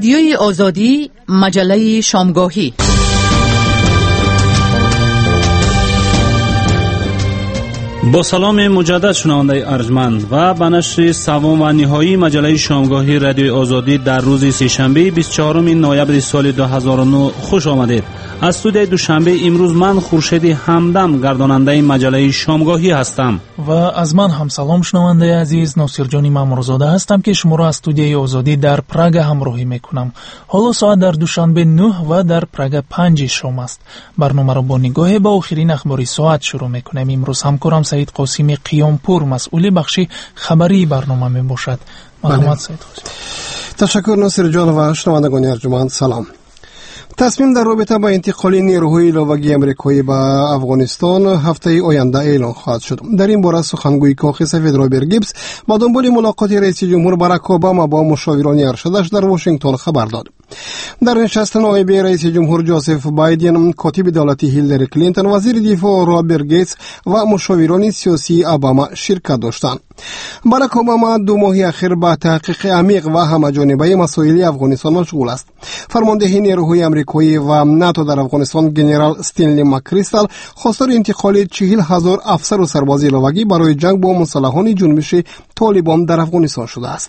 رادیوی آزادی، مجله شامگاهی. با سلام مجدد شنونده ارجمند و به نشر سوم و نهایی مجله شامگاهی رادیوی آزادی در روز سه‌شنبه 24 نوامبر سال 2009 خوش آمدید. از استودیوی دوشنبه امروز من خورشید همدم گرداننده مجله شامگاهی هستم و از من هم سلام شنونده عزیز، ناصرجانی مامورزاده هستم که شما را از استودیوی آزادی در پراگ همراهی میکنم. حالا ساعت در دوشنبه 9 و در پراگ 5 شام است. برنامه را با نگاه به آخرین اخبار ساعت شروع میکنیم. امروز همکارم سعید قاسمی قیامپور مسئول بخش خبری برنامه می باشد. محمد سعید قاسمی. تشکر ناصر جان و شنوندگان ارجمند سلام. تصمیم در رابطه با انتقال نیروهای لواگی امریکایی به افغانستان هفته آینده اعلام خواهد شد. در این باره سخنگوی کاخ سفید رابرت گیبز با دنبال ملاقات رئیس جمهور باراک اوباما با مشاوران ارشدش در واشنگتن خبر داد. در نشست نایب رئیس جمهور جوزف بایدن، کاتب دولتی هیلاری کلینتون، وزیر دفاع رابرت گیتس و مشاوران سیاسی اوباما شرکت داشتند. باراک اوباما 2 ماه اخیر با تحقیق عمیق و همه‌جانبه مسائل افغانستان مشغول است. فرمانده نیروهای امریکایی و ناتو در افغانستان جنرال استنلی مکریستال خواستار انتقال 40,000 افسر و سرباز لواگی برای جنگ با مسلحان جنبش طالبان در افغانستان شده است.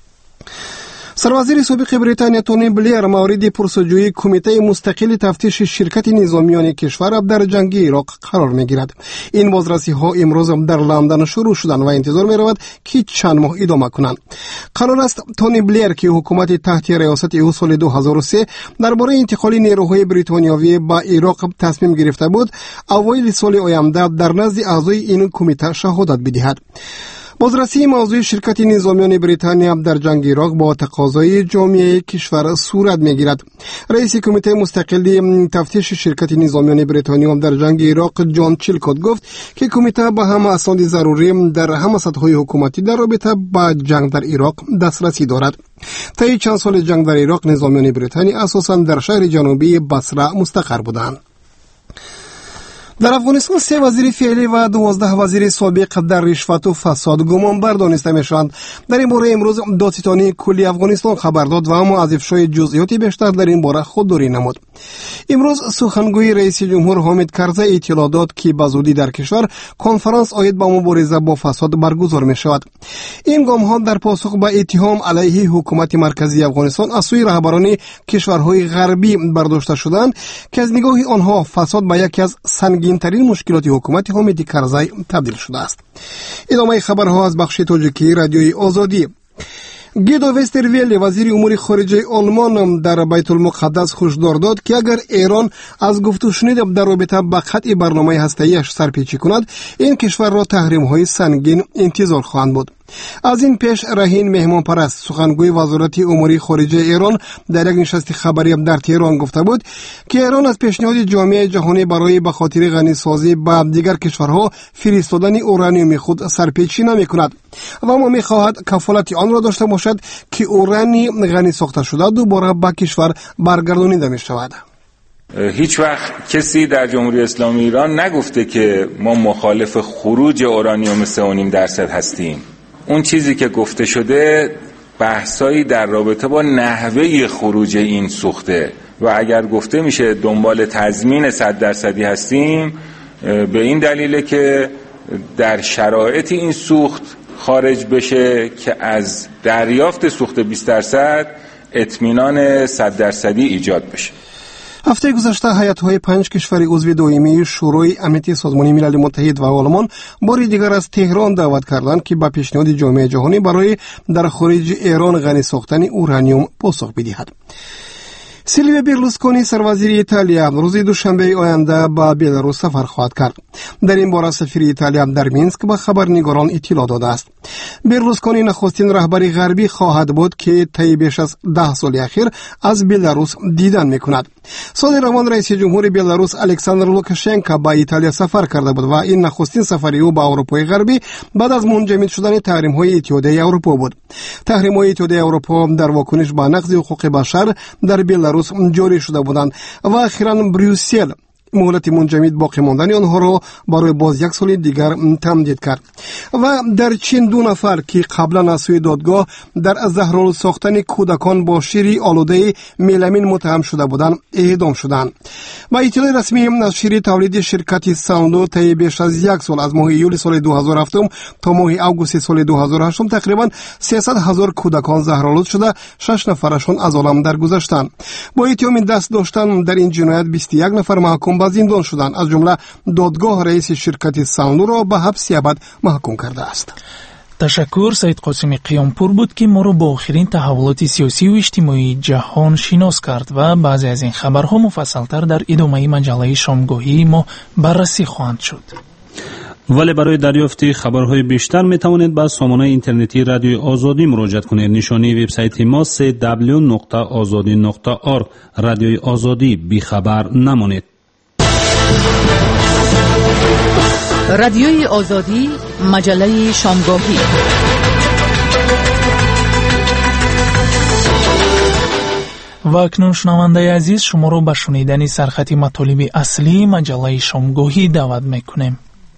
سروازیر سابق بریتانیا تونی بلیر مورد پرسجویی کمیته مستقل تفتیش شرکت نظامیان کشور در جنگ عراق قرار میگیرد. این بازرسی ها امروز در لندن شروع شدند و انتظار می رود که چند ماه ادامه کنند. قرار است تونی بلیر که حکومت تحت ریاست او سال 2003 درباره انتقال نیروهای بریتانیایی به عراق تصمیم گرفته بود، اوایل سال آینده در نزد اعضای این کمیته شهادت بدهد. بازرسی موضوع شرکت نظامیان بریتانیا در جنگ عراق با تقاضای جامعه کشور صورت میگیرد. رئیس کمیته مستقل تفتیش شرکت نظامیان بریتانیا در جنگ عراق جان چیلکوت گفت که کمیته به همه اسناد ضروری در همه سطح‌های حکومتی در رابطه با جنگ در عراق دسترسی دارد. طی چند سال جنگ در عراق نظامیان بریتانیا اساساً در شهر جنوبی بصره مستقر بودند. در افغانستان 3 وزیر فعلی و 12 وزیر سابق در رشوت و فساد گمانبر دانسته میشوند. در این باره امروز دادستانی کلی افغانستان خبر داد و اما از افشای جزئیات بیشتر در این باره خودداری نمود. امروز سخنگوی رئیس جمهور حامد کرزی اطلاع داد که به زودی در کشور کنفرانس عاید به مبارزه با فساد برگزار می شود. این گام ها در پاسخ به اتهام علیه حکومت مرکزی افغانستان از سوی رهبران کشورهای غربی برداشته شدند که از نگاه آنها فساد به یکی از سنگین‌ترین مشکلات حکومت حامد کرزی تبدیل شده است. ادامه خبرها از بخش تاجیکی رادیوی آزادی. گیدو وسترویلی وزیر امور خارجه آلمان در بیت المقدس هشدار داد که اگر ایران از گفت و شنید در رابطه با قطع برنامه هسته‌ایش سرپیچی کند، این کشور را تحریم‌های سنگین انتظار خواهند بود. از این پیش راهین مهمان پرست سخنگوی وزارت امور خارجه ایران در یک نشست خبری در تهران گفته بود که ایران از پیشنهاد جامعه جهانی برای به خاطر غنیسازی با دیگر کشورها فرستادن اورانیوم خود سرپیچی نمی کند و اما می خواهد کفالت آن را داشته باشد که اورانی غنی ساخته شده دوباره به کشور برگردانیده می شود. هیچ وقت کسی در جمهوری اسلامی ایران نگفته که ما مخالف خروج اورانیوم 3.5% هستیم. اون چیزی که گفته شده بحثایی در رابطه با نحوه خروج این سوخته و اگر گفته میشه دنبال تضمین 100% هستیم، به این دلیله که در شرایط این سوخت خارج بشه که از دریافت سوخت 20% اطمینان 100% ایجاد بشه. هفته گذشته هیئت‌های 5 کشور عضو دائمی شورای امنیت سازمان ملل متحد و آلمان بار دیگر از تهران دعوت کردند که به پیشنهاد جامعه جهانی برای در خارج ایران غنی ساختن اورانیوم پاسخ بدهد. سیلویو برلوسکونی سروازیر ایتالیا روز دوشنبه آینده به بلاروس سفر خواهد کرد. در این باره سفیر ایتالیا در مینسک به خبرنگاران اطلاع داده است. برلوسکونی نخستین رهبر غربی خواهد بود که طی بیش از 10 سال اخیر از بلاروس دیدن میکند. سال روان رئیس جمهور بلاروس الکساندر لوکاشنکو به ایتالیا سفر کرده بود و این نخستین سفر او به اروپای غربی بعد از منجمد شدن تحریم‌های اتحادیه اروپا بود. تحریم‌های اتحادیه اروپا در واکنش به نقض حقوق بشر در بلاروس جاری شده بودند و اخیراً بروسل مهلت منجمد باقی ماندن آنها را برای باز یک سال دیگر تمدید کرد. و در چین 2 نفر که قبلا از سوی دادگاه در زهرآلود ساختن کودکان با شیر آلوده ملامین متهم شده بودند اعدام شدند. و اطلاع رسمی از شیر تولید شرکت ساندو طی بیش از یک سال از ماه ایول سال 2007 تا ماه آگوست سال 2008 تقریبا 300,000 کودکان زهرآلود شده 6 نفرشان از عالم درگذشتند. با اتهام دست داشتن در این جنایت 21 نفر محکوم به زندان شدند. از جمله دادگاه رئیس شرکت ساندو را به حبس ابد محکوم کرده است. تشکر. سید قاسمی قیامپور بود که ما رو با آخرین تحولات سیاسی و اجتماعی جهان شناس کرد و بعضی از این خبرها مفصلتر در ادامه مجله شامگاهی ما بررسی خواهند شد. ولی برای دریافت خبرهای بیشتر می توانید به سامانه اینترنتی رادیوی آزادی مراجعه کنید. نشانی وبسایت ما www.azadi.org. رادیوی آزادی بی خبر نمانید. رادیوی آزادی مجله شامگاهی. و اکنون شنونده عزیز شما رو به شنیدن سرخط مطالب اصلی مجله شامگاهی دعوت میکنیم.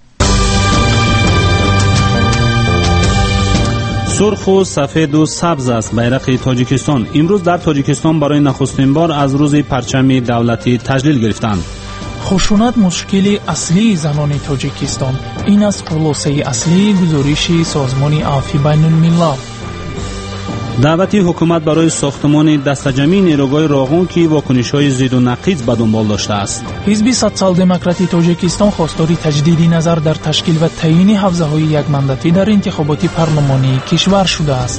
سرخ و سفید و سبز است بیرق تاجیکستان. امروز در تاجیکستان برای نخستین بار از روز پرچم دولتی تجلیل گرفتند. خشونت مشکل اصلی زنان تاجیکستان. این است خلاصه اصلی گزارش سازمان عفو بین الملل. دعوت حکومت برای ساختمان دستجمعی نیروگاه راغون که واکنش‌های ضد و نقیض به دنبال داشته است. حزب سوسیال دموکراتی تاجیکستان خواستار تجدید نظر در تشکیل و تعیین حوزه‌های یک مندتی در انتخابات پارلمانی کشور شده است.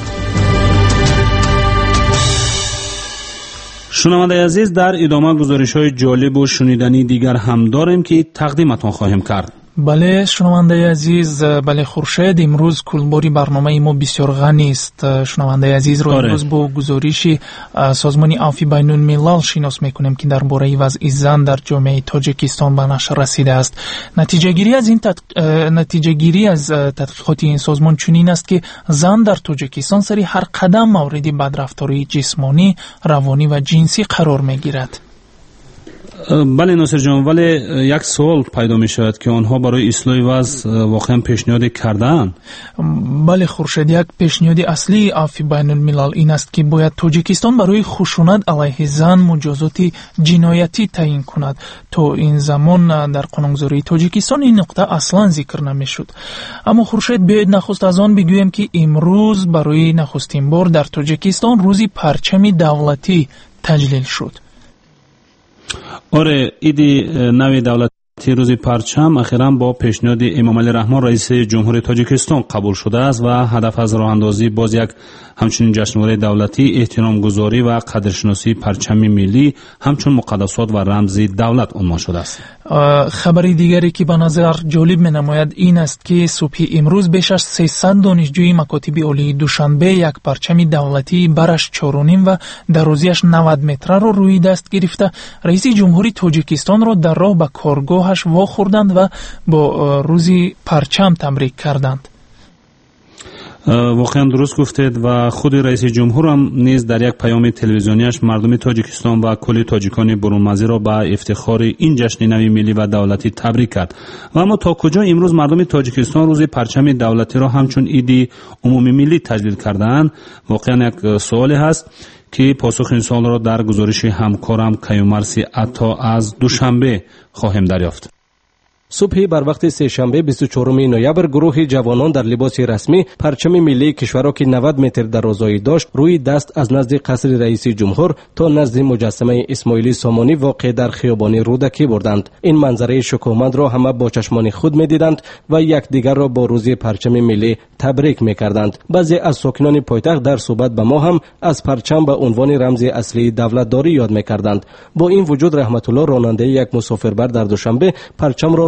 شنونده عزیز، در ادامه گزارش‌های جالب و شنیدنی دیگر هم داریم که تقدیمتان خواهیم کرد. بله شنونده عزیز، بله خورشید، امروز کلباری برنامه ما بسیار غنی است. شنونده عزیز رو امروز با گزارش سازمان عفو بین الملل شناس میکنیم که درباره وضع زن در جامعه تاجیکستان به نشر رسیده است. نتیجه گیری از تحقیقات این سازمان چنین است که زن در تاجیکستان سری هر قدم مورد بدرفتاری جسمانی، روانی و جنسی قرار میگیرد. بله ناصر جان، ولی یک سوال پیدا می شود که آنها برای اصلاح وضع واقعا پیشنهاد کردن؟ بله خورشید، یک پیشنهاد اصلی عفو بین الملل این است که باید تاجیکستان برای خشونت علیه زن مجازات جنایتی تعیین کند. تا این زمان در قانونگذاری تاجیکستان این نقطه اصلا ذکر نمی شد. اما خورشید بیاید نخست از آن بگویم که امروز برای نخستین بار در تاجیکستان روزی پرچم دولتی تجلیل شد. آره، ایدی نوی دولتی روز پرچم اخیراً با پیشنهاد امام علی رحمان رئیس جمهور تاجیکستان قبول شده است و هدف از راه اندازی باز یک همچنین جشنواره دولتی، احترام گذاری و قدرشناسی پرچم ملی همچون مقدسات و رمز دولت عنوان شده است. خبری دیگری که به نظر جالب می نماید این است که صبح امروز بیش از 300 دانشجوی مکاتب عالی دوشنبه یک پرچم دولتی برش 4.5 و درازیش 90 متر را روی دست گرفته رئیس جمهوری تاجیکستان را در راه به کارگاهش واخوردند و با روزی پرچم تبریک کردند. واقعا درست گفتید و خود رئیس جمهور هم نیز در یک پیام تلویزیونیش مردم تاجیکستان و کل تاجیکان برون‌مرزی را به افتخار این جشن نوی ملی و دولتی تبریک کرد. و اما تا کجا امروز مردم تاجیکستان روز پرچم دولتی را همچون عید عمومی ملی تجلیل کردند؟ واقعا یک سوالی هست که پاسخ این سوال را در گزارش همکارم کیومرثی عطا از دوشنبه خواهیم دریافت. صبح بر وقت سه‌شنبه 24 نوامبر گروه جوانان در لباس رسمی پرچم ملی کشور را که 90 متر درازایی داشت روی دست از نزد قصر رئیس جمهور تا نزد مجسمه اسماعیل سامانی واقع در خیابان رودکی بردند. این منظره شکوهمند را همه با چشمان خود می‌دیدند و یکدیگر را با روز پرچم ملی تبریک می‌کردند. بعضی از ساکنان پایتخت در صحبت به ما هم از پرچم به عنوان رمز اصلی دولتداری یاد می‌کردند. با این وجود رحمت الله راننده یک مسافربر در دوشنبه پرچم را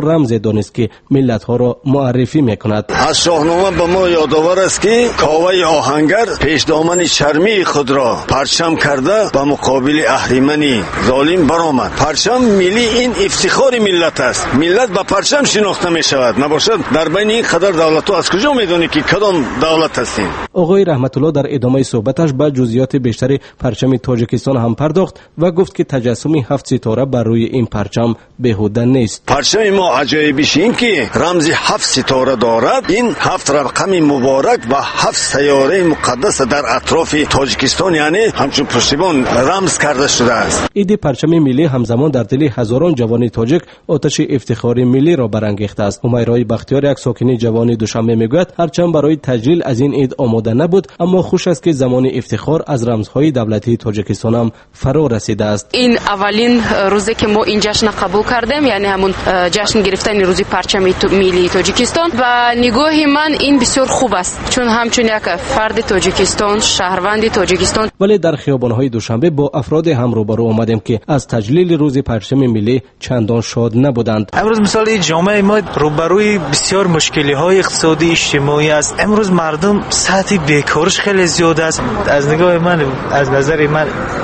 رمز دانست که ملت ها را معرفی میکند. از شاهنامه به ما یادآور است که کاوه آهنگر پیش دامن چرمی خود را پرچم کرده به مقابل اهریمن ظالم برآمد. پرچم ملی این افتخار ملت است. ملت به پرچم شناخته می شود. نباشد در بین این قدر دولت ها از کجا میدونی که کدام دولت هستیم؟ آقای رحمت الله در ادامه صحبتش به جزئیات بیشتری پرچم تاجیکستان هم پرداخت و گفت که تجسم 7 ستاره بر روی این پرچم بیهوده نیست. پرچم ما عجایبش این که رمز 7 ستاره دارد. این 7 رقم مبارک و 7 سیاره مقدس در اطراف تاجیکستان یعنی همچون پشتیبان رمز کرده شده است. ایده پرچم ملی همزمان در دل هزاران جوان تاجیک آتش افتخار ملی را برانگیخته است. امیرای بختیار یک ساکن جوان دوشنبه میگوید هرچند برای تجلیل از این عید آماده نبود اما خوش است که زمان افتخار از رمزهای دولتی تاجیکستان هم فرا رسیده است. این اولین روزی که ما این جشن قبول کردیم یعنی همون جشن گرفتن روز پرچم ملی تاجیکستان و نگاه من این بسیار خوب است چون همچون یک فرد تاجیکستان شهروند تاجیکستان. ولی در خیابان‌های دوشنبه با افراد هم روبرو آمدیم که از تجلیل روز پرچم ملی چندان شاد نبودند. امروز مثلا جامعه ما روبروی بسیار مشکلی‌های اقتصادی اجتماعی است. امروز مردم سطح بیکاریش خیلی زیاد است. از نگاه من از نظر من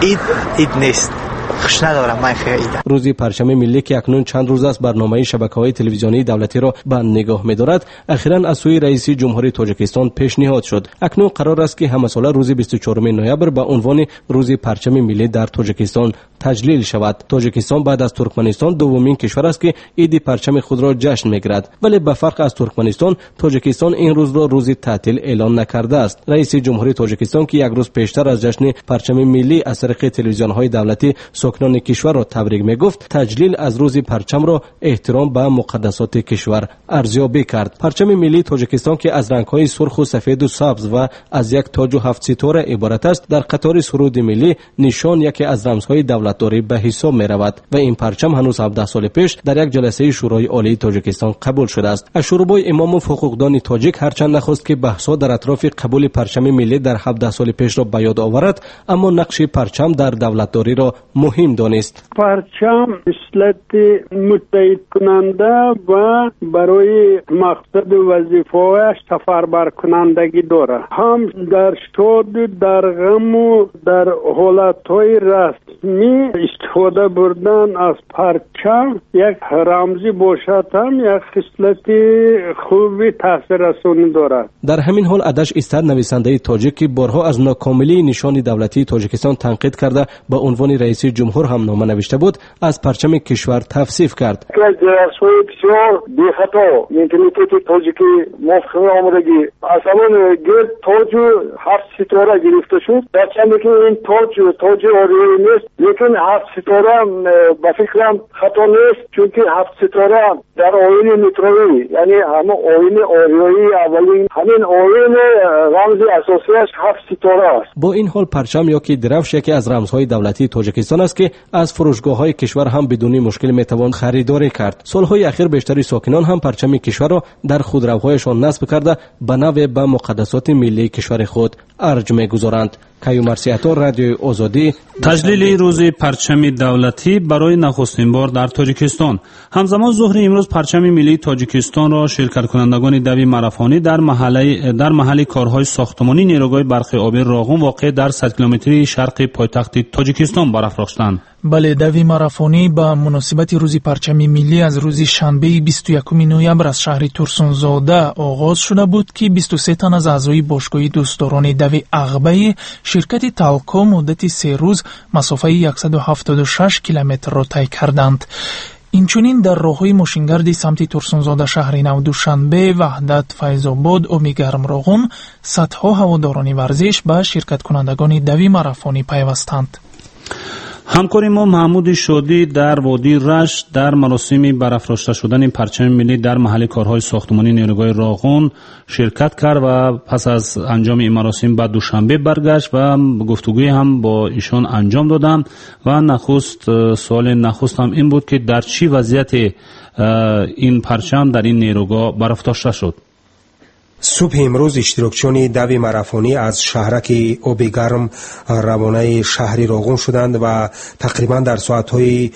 عید نیست. خوش ندارم من خیلی. روزی پرچم ملی که اکنون چند روز است برنامه شبکه‌های تلویزیونی دولتی را به نگاه می‌دارد اخیراً از سوی رئیس جمهوری تاجیکستان پیشنهاد شد. اکنون قرار است که همه ساله روز 24 نوامبر به عنوان روز پرچم ملی در تاجیکستان تجلیل شود. تاجیکستان بعد از ترکمنستان دومین کشور است که عید پرچم خود را جشن می‌گیرد. ولی به فرق از ترکمنستان تاجیکستان این روز را روز تعطیل اعلان نکرده است. رئیس جمهوری تاجیکستان که یک روز پیشتر از جشن پرچم ملی از طریق تلویزیون‌های دولتی ساکنان کشور را تبریک میگفت تجلیل از روز پرچم را احترام به مقدسات کشور ارزیابی کرد. پرچم ملی تاجیکستان که از رنگ‌های سرخ و سفید و سبز و از یک تاج و 7 ستاره عبارت است در قطار سرود ملی نشان یکی از رمزهای دولتداری به حساب می‌رود و این پرچم هنوز 17 سال پیش در یک جلسه شورای عالی تاجیکستان قبول شده است. اشوربای امام و حقوقدان تاجیک هرچند نخواست که بحث‌ها در اطراف قبول پرچم ملی در 17 سال پیش را به یاد آورد اما نقش پرچم در دولتداری را مهم دانست. پرچم اصالت متحد کننده و برای مقصد وظیفه‌اش تفربر کنندگی دارد. هم در شاد در غم و در حالت‌های رسمی استفاده بردن از پرچم یک رمزی باشد هم یک خصلت خوبی تاثیررسانی دارد. در همین حال ادش استاد نویسنده تاجیک که بارها از ناکاملی نشان دولتی تاجیکستان تنقید کرده به عنوان رئیس جمهور هم نامه نوشته بود از پرچم کشور تفسیر کرد. جلسه‌های بسیار بی‌خطا اینترنت تاجیکی موافق آمدگی اصلا گرد تاج 7 ستاره گرفته شد. درچندی که این تاج آریایی نیست لیکن 7 ستاره به فکرم خطا نیست چون که 7 ستاره در آیین میتروی یعنی همه آیین آریایی اولین همین آیین رمز اساسیش 7 ستاره است. با این حال پرچم یا که درفش یکی از رمزهای دولتی تاجیکستان است که از فروشگاه‌های کشور هم بدون مشکل میتوان خریداری کرد. سالهای اخیر بیشتری ساکنان هم پرچم کشور را در خودروهایشان نصب کرده به نوع به مقدسات ملی کشور خود ارج می‌گذارند. کیومرسیاتا رادیوی آزادی. تجلیل روز پرچم دولتی برای نخستین بار در تاجیکستان. همزمان ظهر امروز پرچم ملی تاجیکستان را شرکت کنندگان دوی مارافانی در محل کارهای ساختمانی نیروگاه برق آبی راغون واقع در 100 کیلومتری شرق پایتخت تاجیکستان برافراشتند. بله، دوی مارافانی با مناسبت روز پرچم ملی از روز شنبه 21 نوامبر از شهر تورسونزاده آغاز شده بود که 23 تن از اعضای باشگاه دوستداران دوی عقبه شرکت تالکو مدت 3 روز مسافه 176 کیلومتر را طی کردند. اینچنین در راههای ماشینگرد سمت تورسونزاده، شهر نو، دوشنبه، وحدت، فیض‌آباد، امیگرم، راغون صدها هواداران ورزش به شرکت کنندگان دوی مارافانی پیوستند. همکار ما محمود شادی در وادی رشت در مراسم برافراشته شدن پرچم ملی در محل کارهای ساختمانی نیروگاه راغون شرکت کرد و پس از انجام این مراسم بعد دوشنبه برگشت و گفتگوی هم با ایشان انجام دادم و سوال نخست هم این بود که در چی وضعیت این پرچم در این نیروگاه برافراشته شد. صبح امروز اشتراکچیان دوی ماراتونی از شهرک آبی گرم روانه شهر روغون شدند و تقریبا در ساعتهای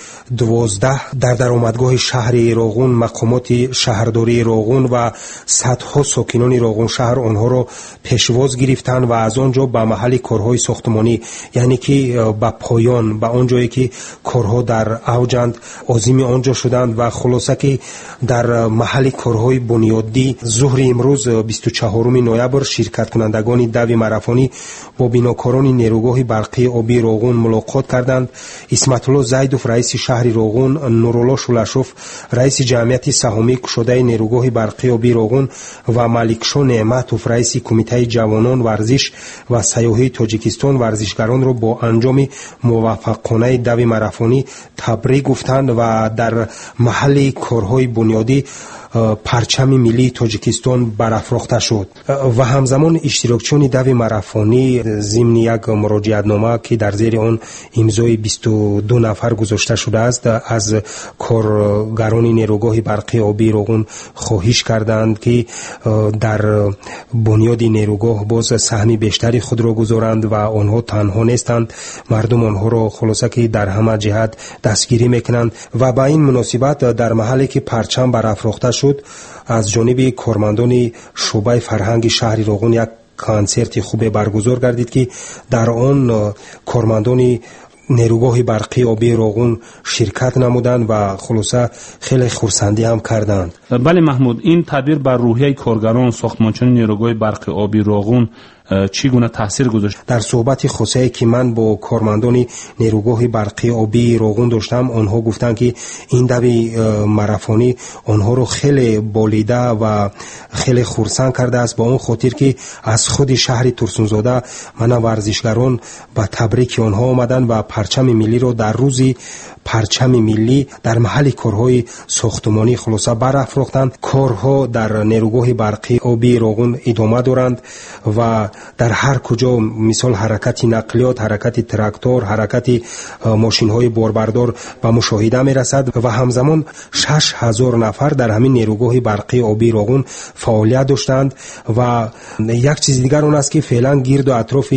12 در درآمدگاه شهر روغون مقامات شهرداری روغون و صدها ساکنان روغون شهر آنها را پیشواز گرفتند و از آنجا به محل کارهای ساختمانی، یعنی که به پایان، به آنجایی که کارها در اوجند، عازم آنجا شدند و خلاصه که در محل کارهای بنیادی ظهر امروز 24 نوامبر شرکت کنندگان دوی ماراتونی با بیناکاران نیروگاه برقی آبی روغون ملاقات کردند. اسمت الله زیدوف رئیس شهر روغون، نورالله شولاشوف رئیس جمعیت سهامی کشاده نیروگاه برقی آبی روغون و ملکشاه نعمتوف رئیس کمیته جوانان ورزش و سیاحی تاجیکستان ورزشگران را با انجام موفقانه دوی ماراتونی تبریک گفتند و در محل کارهای بنیادی پرچم ملی تاجیکستان برافروخته شد و همزمان اشتراکچیان دوی ماراتونی ضمن یک مراجعتنامه که در زیر آن امضای 22 نفر گذاشته شده است از کارگران نیروگاه برقی آبی روغون خواهش کردند که در بنیاد نیروگاه باز سهم بیشتری خود را گذارند و آنها تنها نیستند، مردم آنها را خلاصه که در همه جهت دستگیری میکنند و با این مناسبت در محلی که پرچم برافروخته شد از جانب کارمندان شعبه فرهنگ شهر روغون یک کنسرت خوب برگزار گردید که در آن کارمندان نیروگاه برقی آبی روغون شرکت نمودند و خلاصه خیلی خرسندی هم کردند. بله محمود، این تدبیر بر روحیه کارگران ساختمانچی نیروگاه برقی آبی روغون چگونه تاثیر گذاشت؟ در صحبت خاصی که من با کارمندان نیروگاه برقی آبی روغون داشتم، آنها گفتند که این دوی ماراتونی آنها رو خیلی بالیده و خیلی خرسند کرده است، با اون خاطر که از خود شهر ترسونزاده من ورزشگران با تبریک آنها آمدن و پرچم ملی رو در روزی پرچم ملی در محل کارهای ساختمانی خلاصه برافروختند. کارها در نیروگاه برقی آبی روغون ادامه دارند و در هر کجا مثال حرکت نقلیات، حرکت تراکتور، حرکت ماشین های باربردار به مشاهده می رسد و همزمان 6000 نفر در همین نیروگاه برقی آبی روغون فعالیت داشتند و یک چیز دیگر اون است که فعلا گرد و اطراف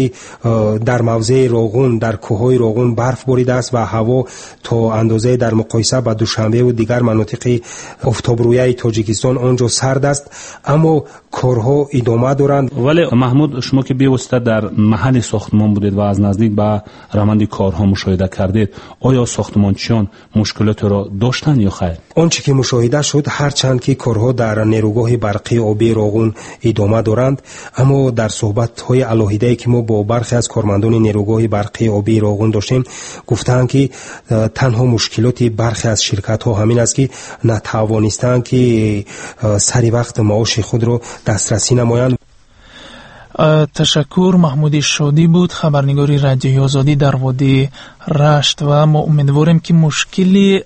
در موضع روغون در کوههای روغون برف باریده است و هوا تا اندازه در مقایسه با دوشنبه و دیگر مناطق آفتابرویه تاجیکستان آنجا سرد است، اما کارها ادامه دارند. ولی محمود، شما که بی‌واسطه در محل ساختمان بودید و از نزدیک به روند کارها مشاهده کردید، آیا ساختمانچیان مشکلات را داشتند یا خیر؟ آنچه که مشاهده شد، هرچند که کارها در نیروگاه برقی آبی روغون ادامه دارند، اما در صحبت‌های علاهیده‌ای که ما با برخی از کارمندان نیروگاه برقی آبی روغون داشتیم، گفتند که تنها مشکلات برخی از شرکت‌ها همین است که نتوانستند که سری وقت معاش خود را دسترسی نمایند. تشکر. محمود شادی بود، خبرنگاری رادیوی آزادی در وادی رشت و ما امیدواریم که مشکلی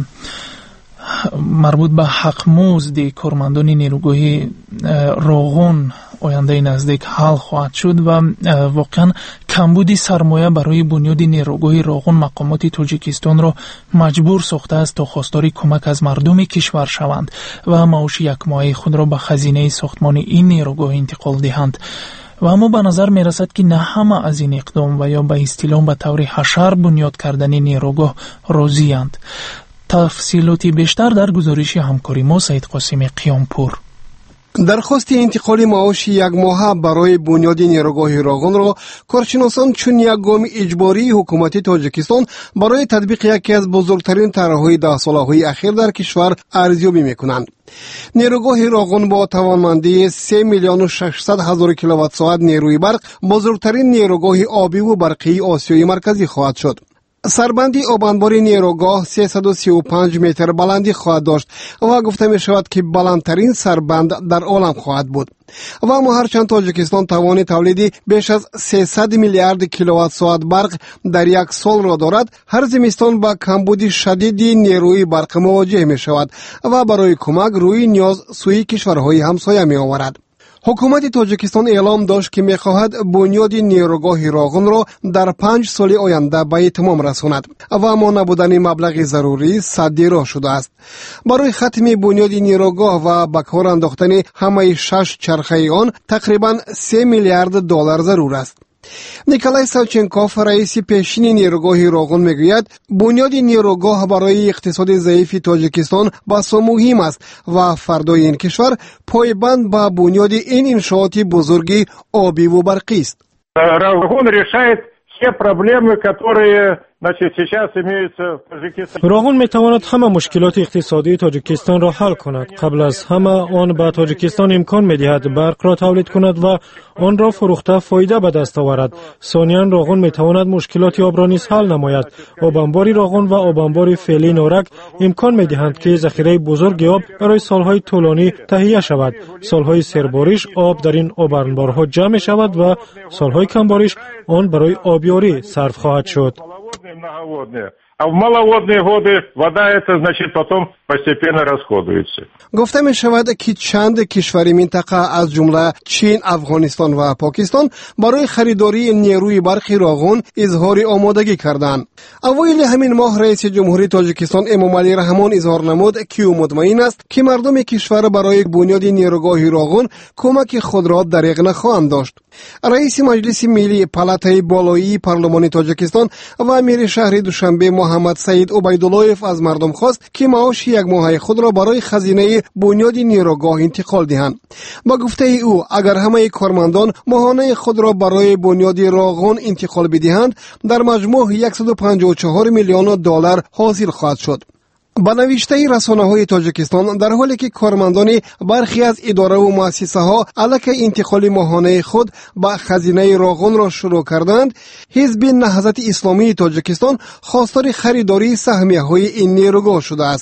مربوط به حق مزد کارمندان نیروگاه روغون آینده نزدیک حل خواهد شد و واقعا کمبود سرمایه برای بنیاد نیروگاه روغون مقامات تاجیکستان را مجبور ساخته است تا خواستار کمک از مردم کشور شوند و معاش یک ماهه خود را به خزینه ساختمان این نیروگاه انتقال دهند. و اما به نظر می رسد که نه همه از این اقدام و یا به اصطلاح به طور حشر بنیاد کردن نیروگاه راضی اند. تفصیلاتی بیشتر در گزارش همکاری ما سید قاسم قیامپور. درخواست انتقال معاش یک ماه برای بنیاد نیروگاه روغون را کارشناسان چون یک گام اجباری حکومت تاجیکستان برای تطبیق یکی از بزرگترین طرح‌های 10 ساله اخیر در کشور ارزیابی می‌کنند. نیروگاه روغون با توانمندی 3,600,000 کیلووات ساعت نیروی برق بزرگترین نیروگاه آبی و برقی آسیای مرکزی خواهد شد. سربندی آبانباری نیروگاه 335 متر بلندی خواهد داشت و گفته می شود که بلندترین سربند در عالم خواهد بود. و اما هرچند تاجیکستان توان تولیدی بیش از 300 میلیارد کیلووات ساعت برق در یک سال را دارد، هر زمستان با کمبود شدید نیروی برق مواجه می شود و برای کمک روی نیاز سوی کشورهای همسایه می آورد. حکومت تاجیکستان اعلام داشت که می‌خواهد بنیاد نیروگاه راغون را در 5 سال آینده به اتمام رساند و اما نبودن مبلغ ضروری سد راه شده است. برای ختم بنیاد نیروگاه و به کار انداختن همه 6 چرخه آن تقریبا 3 میلیارد دلار ضرور است. نیکولای ساوچنکوف رئیس پیشین نیروگاه راغون میگوید بنیاد نیروگاه برای اقتصاد ضعیف تاجیکستان بسیار مهم است و فردای این کشور پایبند به بنیاد این انشاءات بزرگی آبی و برقی است. راغون решает все проблемы, которые راغون میتواند همه مشکلات اقتصادی تاجیکستان را حل کند. قبل از همه آن به تاجیکستان امکان میدهد برق را تولید کند و آن را فروخته فایده به دست آورد. ثانیاً راغون میتواند مشکلات آب را نیز حل نماید. آبانبار راغون و آبانبار فعلی نارک امکان میدهند که ذخیره بزرگ آب برای سالهای طولانی تهیه شود. سالهای سرباریش آب در این آبانبارها جمع شود و سالهای کمباریش آن برای آبیاری صرف خواهد شد. А в маловодные годы вода эта, значит, потом постепенно расходуется. گفته می شود که چند کشور منطقه از جمله چین، افغانستان و پاکستان برای خریداری نیروی برق راغون اظهار آمادگی کردند. اوایل همین ماه رئیس جمهوری تاجیکستان امامعلی رحمان اظهار نمود که او مطمئن است که مردم کشور برای بنیاد نیروگاه راغون کمک خود را دریغ نخواهند داشت. رئیس مجلس ملی پالاتای بالایی پارلمان تاجیکستان و امیر شهر دوشنبه محمد سعید عبیداللهیف از مردم خواست که معاش یک ماهه خود را برای خزینه بنیاد نیروگاه انتقال دهند. با گفته او اگر همه کارمندان ماهانه خود را برای بنیاد راغون انتقال بدهند در مجموع 154 میلیون دلار حاصل خواهد شد. با نوشته رسانه‌های تاجیکستان در حالی که کارمندان برخی از اداره و مؤسسه ها علیه انتقال ماهانه خود به خزینه راغون را شروع کردند، حزب نهضت اسلامی تاجیکستان خواستار خریداری سهمیه‌های این نیروگاه شده است.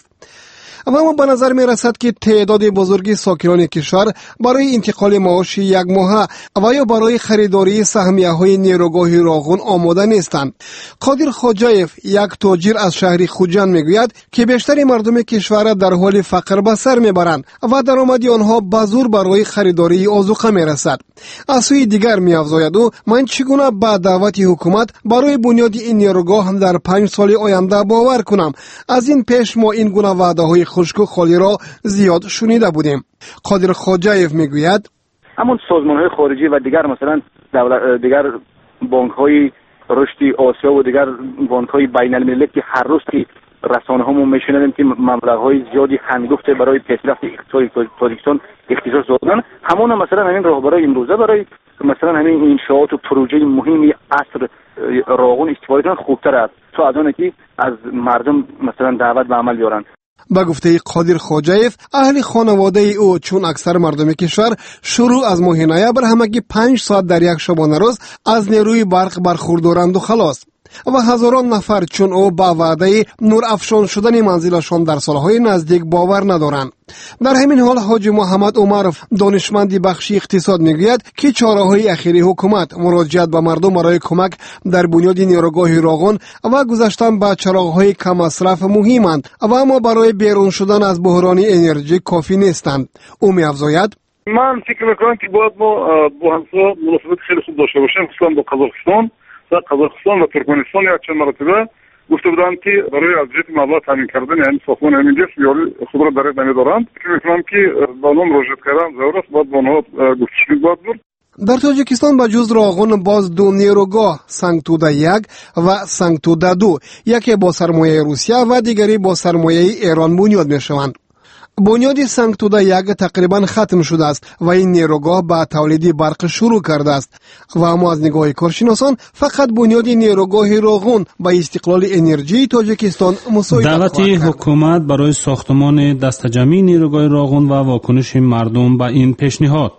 اما به نظر می رسد که تعداد بزرگی ساکنان کشور برای انتقال معاش یک ماهه و یا برای خریداری سهمیه های نیروگاه راغون آماده نیستند. قادر خواجایف یک تاجر از شهر خوجند می گوید که بیشتر مردم کشور در حال فقر به سر می برند و درآمد آنها به زور برای خریداری آذوقه می رسد. از سوی دیگر می افزاید او من چگونه با دعوت حکومت برای بنیاد این نیروگاه در 5 سال آینده باور کنم. از این پیش ما این گونه وعده های خشک و خالی را زیاد شنیده بودیم. قادر خواجایف میگوید همون سازمان‌های خارجی و دیگر مثلا دیگر بانک‌های رشد آسیا و دیگر بانک‌های بین‌المللی که هر روز که رسانه‌هامون میشنویم که مبلغ‌های زیادی هنگفته برای پیشرفت اقتصادی تاجیکستان اختصاص دادن، همون مثلا همین راهبرای امروزه برای مثلا همین انشاءات و پروژه مهمی عصر راغون استفاده کنن خوبتر است تا از آنه که از مردم مثلا دعوت به عمل بیارن. با گفته قادر خواجایف اهل خانواده او چون اکثر مردم کشور شروع از ماه نوامبر همگی 5 ساعت در یک شبانه روز از نیروی برق برخوردارند و خلاص و هزاران نفر چون او با وعده نور افشان شدن منزلشان در سالهای نزدیک باور ندارند. در همین حال حاجی محمد عمرف دانشمند بخش اقتصاد میگوید که چاره‌های اخیری حکومت مراجعت به مردم برای کمک در بنیاد نیروگاه راغون و گذاشتن به چراغ‌های کم مصرف مهمند و اما برای بیرون شدن از بحران انرژی کافی نیستند. او می‌افزاید من فکر می‌کنم که باید ما با همسا مناسبت خیلی خوب داشته باشیم، مثلا با قزاقستان و ترکمنستان یک چند مرتبه گفته بودند که برای از جهت مبلغ تامین کردن یعنی ساختمان همین جسم یاری خود را دریغ نمی‌دارند. فکر می‌کنم که با آنها مراجعت کردن ضرور است، باید با آنها گفتگو باید بود. در تاجیکستان به جز راغون باز 2 نیروگاه سنگتوده 1 و سنگتوده 2 یکی با سرمایه روسیه و دیگری با سرمایه ایران بنیاد می‌شوند. بنیاد سنگتوده 1 تقریبا ختم شده است و این نیروگاه با تولید برق شروع کرده است و اما از نگاه کارشناسان فقط بنیاد نیروگاه راغون با استقلال انرژی تاجیکستان مساعدت خواهد کرد. دعوت حکومت برای ساختمان دستجمعی نیروگاه راغون و واکنش مردم به این پیشنهاد.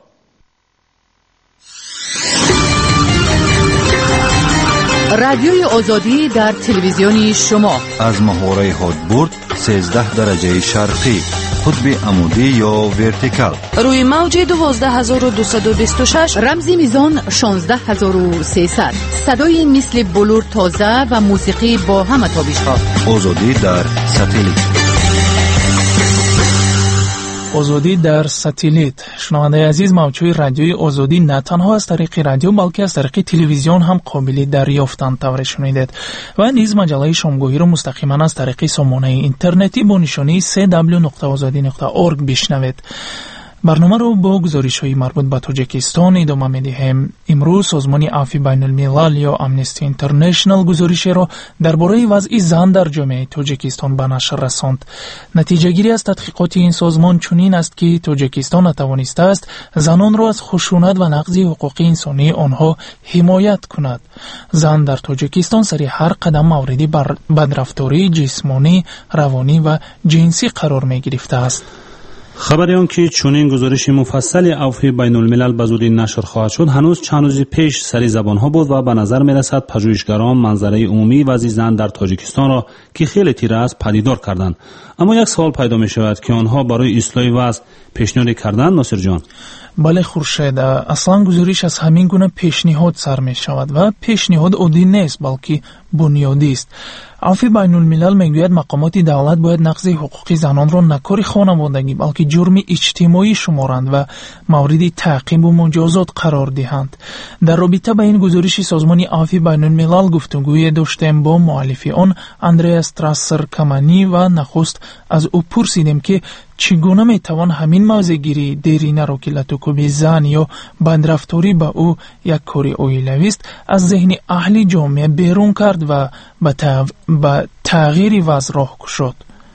رادیوی آزادی در تلویزیون شما از محوره هادبورد 13 درجه شرقی، قطب عمودی یا ورتیکال، روی موج 12226، رمزی میزان 16300، صدای مثل بلور تازه و موسیقی با همه تابش‌ها. آزادی در ساتلیت. آزادی در ساتلیت. شنونده عزیز، موجهای رادیوی آزادی نه تنها از طریق رادیو بلکه از طریق تلویزیون هم قابل دریافتند طور شنیدید و نیز مجله شامگاهی را مستقیما از طریق سامانه اینترنتی با نشانی www.azadi.org بشنوید. برنامه رو با گزارش‌های مربوط به تاجیکستان ادامه می‌دهیم. امروز سازمان عفو بین الملل یا امنستی اینترنشنال گزارشی را درباره وضع زن در جامعه تاجیکستان به نشر رساند. نتیجه گیری از تحقیقات این سازمان چنین است که تاجیکستان نتوانسته است زنان را از خشونت و نقض حقوق انسانی آنها حمایت کند. زن در تاجیکستان سر هر قدم مورد بدرفتاری جسمانی، روانی و جنسی قرار می‌گرفته است. خبری آن که چنین گزارش مفصل عفو بین الملل به زودی نشر خواهد شد هنوز چند روز پیش سری زبانها بود و به نظر می رسد پژوهشگران منظره عمومی وضع زن در تاجیکستان را که خیلی تیره است پدیدار کردند. اما یک سوال پیدا می شود که آنها برای اصلاح وضع پیشنهاد کردند ناصر جان؟ بله خورشید، اصلا گزارش از همین گونه پیشنهاد سر می شود و پیشنهاد عادی نیست بلکه بنیادی است. عفو بین الملل میگوید مقامات دولت باید نقض حقوق زنان را نه کار خانوادگی بلکه جرم اجتماعی شمارند و مورد تعقیب و مجازات قرار دهند. در رابطه با این گزارش سازمان عفو بین الملل گفتگوی داشتیم با مؤلف آن اندریاس تراسر کمانی و نخست از او پرسیدیم که چگونه میتوان همین موضع‌گیری دیرینه را که لطوکوب زن یا بدرفتاری به او یک کار اویلوی است از ذهن اهل جامعه بیرون کرد و به تغییر وضع راه گشود.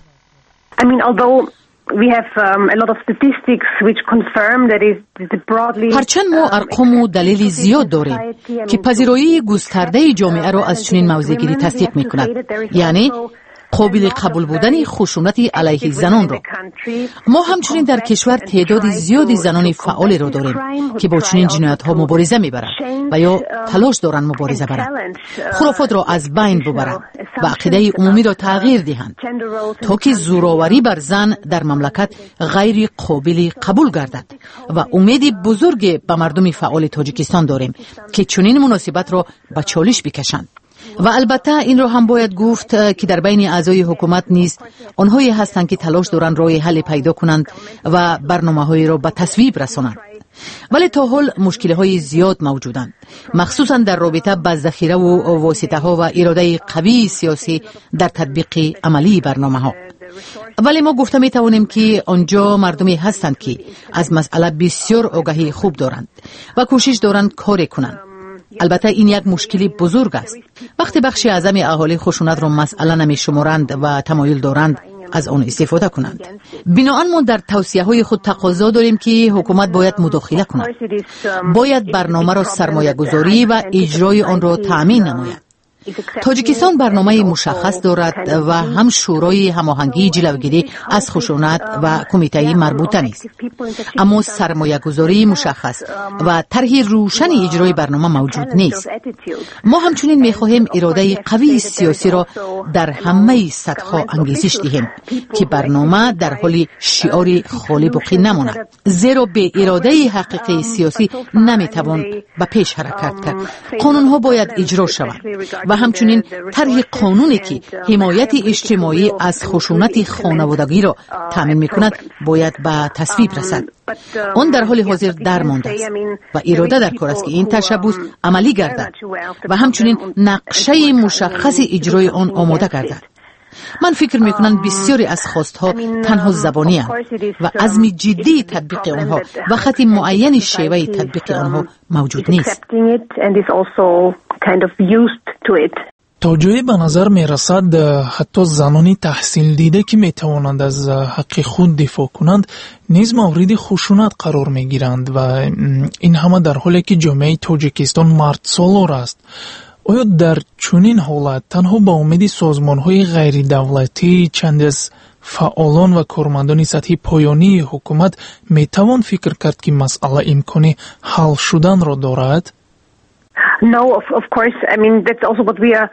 هرچند ما ارقام و دلیل زیاد داریم که پذیرایی گسترده جامعه را از چنین موضع‌گیری تصدیق می‌کند، یعنی قابل قبول بودن خشونت علیه زنان را. ما همچنین در کشور تعداد زیادی زنان فعال را داریم که با چنین جنایت‌ها مبارزه می‌برند و یا تلاش دارند مبارزه برند، خرافات را از بین ببرند و عقیده عمومی را تغییر دهند تا که زوراوری بر زن در مملکت غیر قابل قبول گردد و امید بزرگ به مردم فعال تاجیکستان داریم که چنین مناسبت را به چالش بکشند. و البته این رو هم باید گفت که در بین اعضای حکومت نیز آنهایی هستند که تلاش دارند راه حل پیدا کنند و برنامه‌هایی را به تصویب رسانند. ولی تا حال مشکل‌های زیاد موجودند، مخصوصا در رابطه با ذخیره و واسطه‌ها و اراده قوی سیاسی در تطبیق عملی برنامه‌ها. ولی ما گفته می توانیم که آنجا مردمی هستند که از مسئله بسیار آگاهی خوب دارند و کوشش دارند کاری کنند. البته این یک مشکلی بزرگ است. وقتی بخش اعظم اهالی خشونت را مسئله نمی شمارند و تمایل دارند از آن استفاده کنند. بنابراین ما در توصیه‌های خود تقاضا داریم که حکومت باید مداخله کند. باید برنامه را سرمایه گذاری و اجرای آن را تأمین نماید. تاجیکستان برنامه مشخص دارد و هم شورای هماهنگی جلوگیری از خشونت و کمیته مربوطه نیست، اما سرمایه گذاری مشخص و طرح روشن اجرای برنامه موجود نیست. ما همچنین می‌خواهیم اراده قوی سیاسی را در همه سطح‌ها انگیزش دهیم که برنامه در حال شعار خالی باقی نماند، زیرا به اراده حقیقی سیاسی نمی‌توان به پیش حرکت کرد. قانون‌ها باید اجرا شوند و همچنین طرح قانونی که حمایت اجتماعی از خشونت خانوادگی را تامین می‌کند باید به تصویب رسد. آن در حال حاضر درمانده است و اراده در کار است که این تشبث عملی گردد و همچنین نقشه مشخص اجرای آن آماده گردد. من فکر میکنم بسیاری از خواستها تنها زبانی هستند و عزم جدی تطبیق آنها و خط معین شیوه تطبیق آنها موجود نیست. تا جایی به نظر می رسد حتی زنانی تحصیل دیده که می توانند از حق خود دفاع کنند نیز مورد خشونت قرار می گیرند و این همه در حالی که جامعه تاجیکستان مرد سالار است. آیا در چنین حالت تنها با امید سازمان‌های غیر دولتی چند از فعالان و کارمندان سطحی پایانی حکومت می توان فکر کرد که مسئله امکان حل شدن را دارد؟ No, of course. I mean, that's also what we are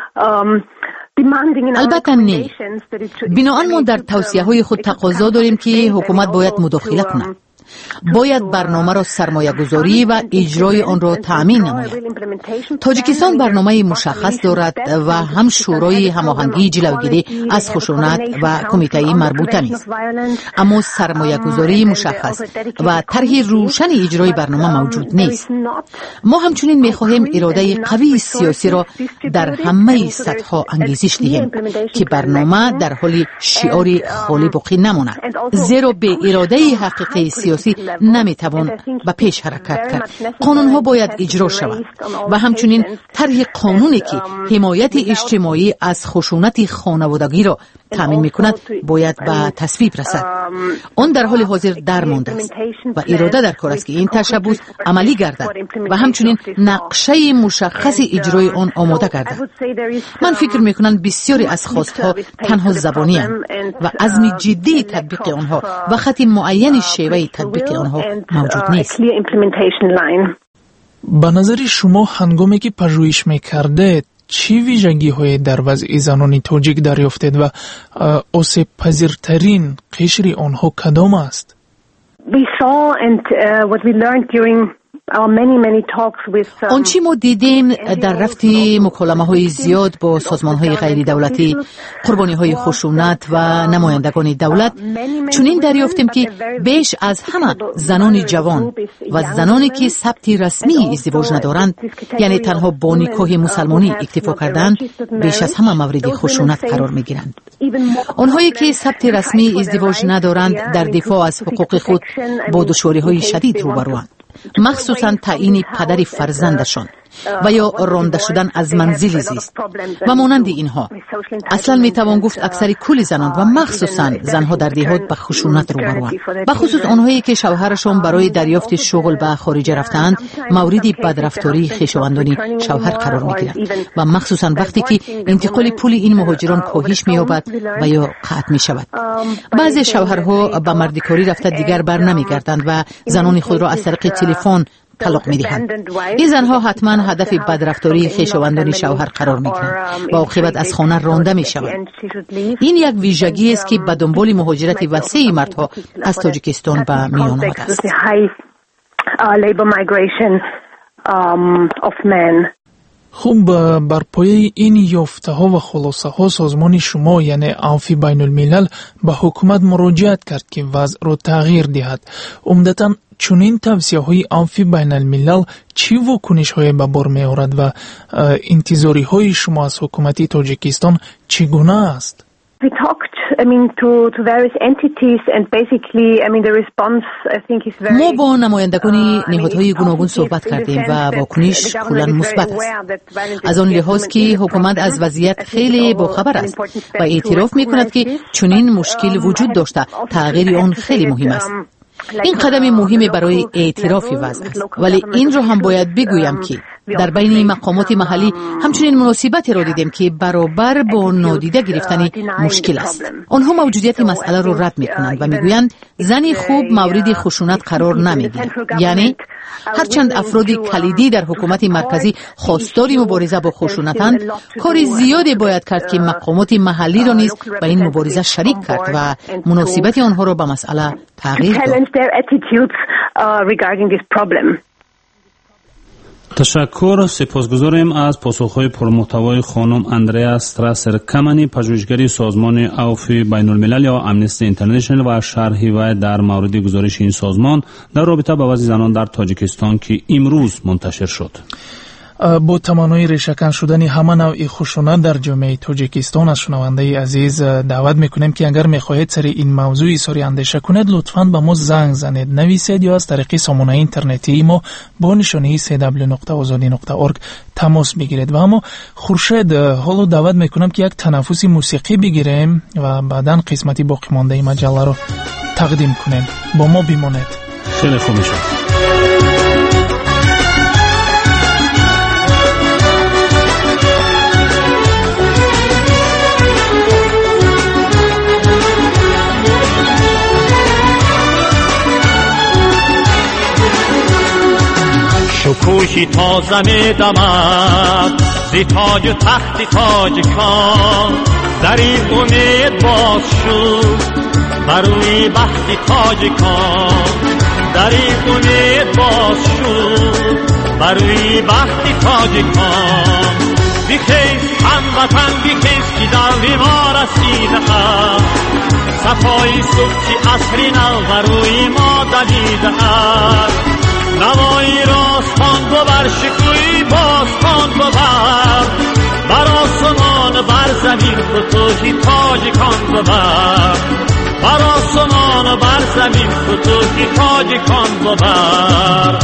البته نه. بنابراین ما در توصیه‌های خود تقاضا داریم که حکومت باید مداخله کند. باید برنامه را سرمایه گذاری و اجرای آن را تأمین نماید. تاجیکستان برنامه مشخص دارد و هم شورای هماهنگی جلوگیری از خشونت و کمیته مربوطه نیست. اما سرمایه گذاری مشخص و طرح روشن اجرای برنامه موجود نیست. ما همچنین می‌خواهیم اراده قوی سیاسی را در همه سطح‌ها انگیزش دهیم که برنامه در حال شعار خالی باقی نماند، زیرا به اراده حقیقی سیاسی نمیتوان به پیش حرکت کرد. قانون‌ها باید اجرا شوند و همچنین طرح قانونی که حمایت اجتماعی از خشونت خانوادگی را تامین می‌کند باید به تصویب رسد. آن در حال حاضر درمانده است و اراده در کار است که این تشبث عملی گردد و همچنین نقشه مشخص اجرای آن آماده گردد. من فکر می‌کنم بسیاری از خواست‌ها تنها زبانی اند و عزم جدی تطبیق آنها و خط معین شیوه تطبیق آنها موجود نیست. به نظر شما هنگامی که پژوهش می‌کردید چی ویژگی‌های در وضع زنان تاجیک دریافتید و آسیب پذیرترین قشر آنها کدام است؟ آنچه ما دیدیم در رفت مکالمه‌های زیاد با سازمان‌های غیر دولتی، قربانی‌های خشونت و نمایندگان دولت، چنین دریافتیم که بیش از همه زنان جوان و زنانی که ثبت رسمی ازدواج ندارند، یعنی تنها با نکاح مسلمانی اکتفا کردند، بیش از همه مورد خشونت قرار می‌گیرند. آنهایی که ثبت رسمی ازدواج ندارند در دفاع از حقوق خود با دشواری‌های شدید روبروند، مخصوصاً تعیین پدر فرزندشان و یا رانده شدن از منزل زیست و مانند اینها. اصلا میتوان گفت اکثر کل زنان و مخصوصاً زنها در دهات به خشونت روبروند، به خصوص آنهایی که شوهرشان برای دریافت شغل به خارج رفتند مورد بدرفتاری خویشاوندان شوهر قرار میگیرند و مخصوصاً وقتی که انتقال پول این مهاجران کاهش مییابد و یا قطع میشود. بعضی شوهرها به مردکاری رفته دیگر بر نمیگردند و زنان خود را از طریق تلفن طلاق می‌دهند. این زنها حتما هدف بدرفتاری خویشاوندان شوهر قرار می‌گیرند و عاقبت از خانه رانده می‌شوند. این یک ویژگی است که به دنبال مهاجرت وسیع مردها از تاجیکستان به میان آمده است. خب بر پایه این یافته ها و خلاصه ها سازمان شما یعنی عفو بین الملل به حکومت مراجعت کرد که وضع را تغییر دهد. عمدتاً چنین توصیه های عفو بین الملل چی واکنش های به بار می آورد و انتظاری های شما از حکومت تاجیکستان چگونه است؟ ما با نمایندگان نهادهای گوناگون صحبت کردیم و واکنش کلاً مثبت است. از آن لحاظ که حکومت از وضعیت خیلی باخبر است و اعتراف می کند که چنین مشکل وجود داشته، تغییر آن خیلی مهم است. این قدم مهمی برای اعتراف وضع است، ولی این رو هم باید بگویم که در بین مقامات محلی همچنین مناسبتی را دیدیم که برابر با نادیده گرفتن مشکل است. آنها موجودیت مسئله را رد می‌کنند و می‌گویند زنی خوب مورد خشونت قرار نمی‌گیرد. یعنی هرچند افراد کلیدی در حکومت مرکزی خواستار مبارزه با خشونتند، کار زیادی باید کرد که مقامات محلی را نیز به این مبارزه شریک کرد و مناسبت آنها را به مسئله تغییر داد. تشکر. سپاسگزاریم از پاسخهای پرمحتوای خانم اندریا استراسر کمانی، پژوهشگر سازمان عفو بین الملل یا امنستی اینترنشنال و شرحی وی در مورد گزارش این سازمان در رابطه با وضع زنان در تاجیکستان که امروز منتشر شد. با تمنای ریشه‌کن شدن همه نوع خشونت در جامعه تاجیکستان از شنونده عزیز دعوت میکنیم که اگر میخواهید سر این موضوع اظهار اندیشه کنید لطفاً به ما زنگ زنید، نویسید یا از طریق سامانه اینترنتی ما با نشانی www.azadi.org تماس بگیرید. و اما خورشید حالا دعوت میکنم که یک تنفس موسیقی بگیریم و بعداً قسمتی باقی مانده مجله رو تقدیم کنیم. با ما بمانید. خیلی خوب میشه. شکوهی تازه می دمد زی تاج و تخت تاجکان، در این امید باز شد بروی بخت تاجکان. در این امید باز شد بروی بختی تاجکان. بخیز هموطن بخیز که دور ما رسیده است، صفای صبح عصری نو بروی ما دویده است. نوای راستان ببر شکوی باستان ببر، بر آسمان بر زمین فتوحی تاجکان ببر، بر آسمان بر زمین فتوحی تاجکان ببر.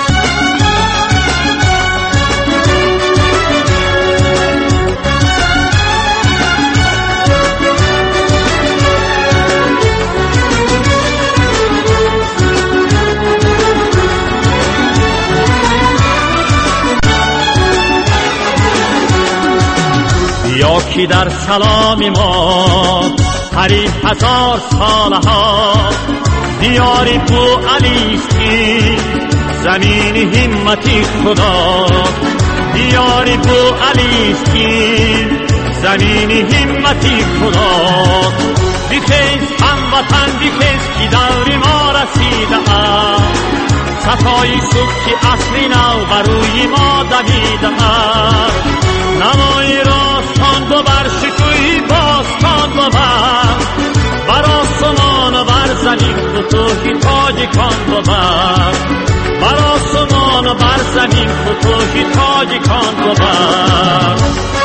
یا کی در سلام ما قریب 1000 ساله ها دیاری بو علیستی زمین همتی خدا، دیاری بو علیستی زمین همتی خدا. بخیز هموطن بخیز که دور ما رسیده است، صفای صبح عصری نو بروی ما دویده است. نمای راستان ببر شکوی باستان ببر، بر آسمان بر زمین فتوحی تاجکان ببر، بر آسمان بر زمین فتوحی تاجکان ببر.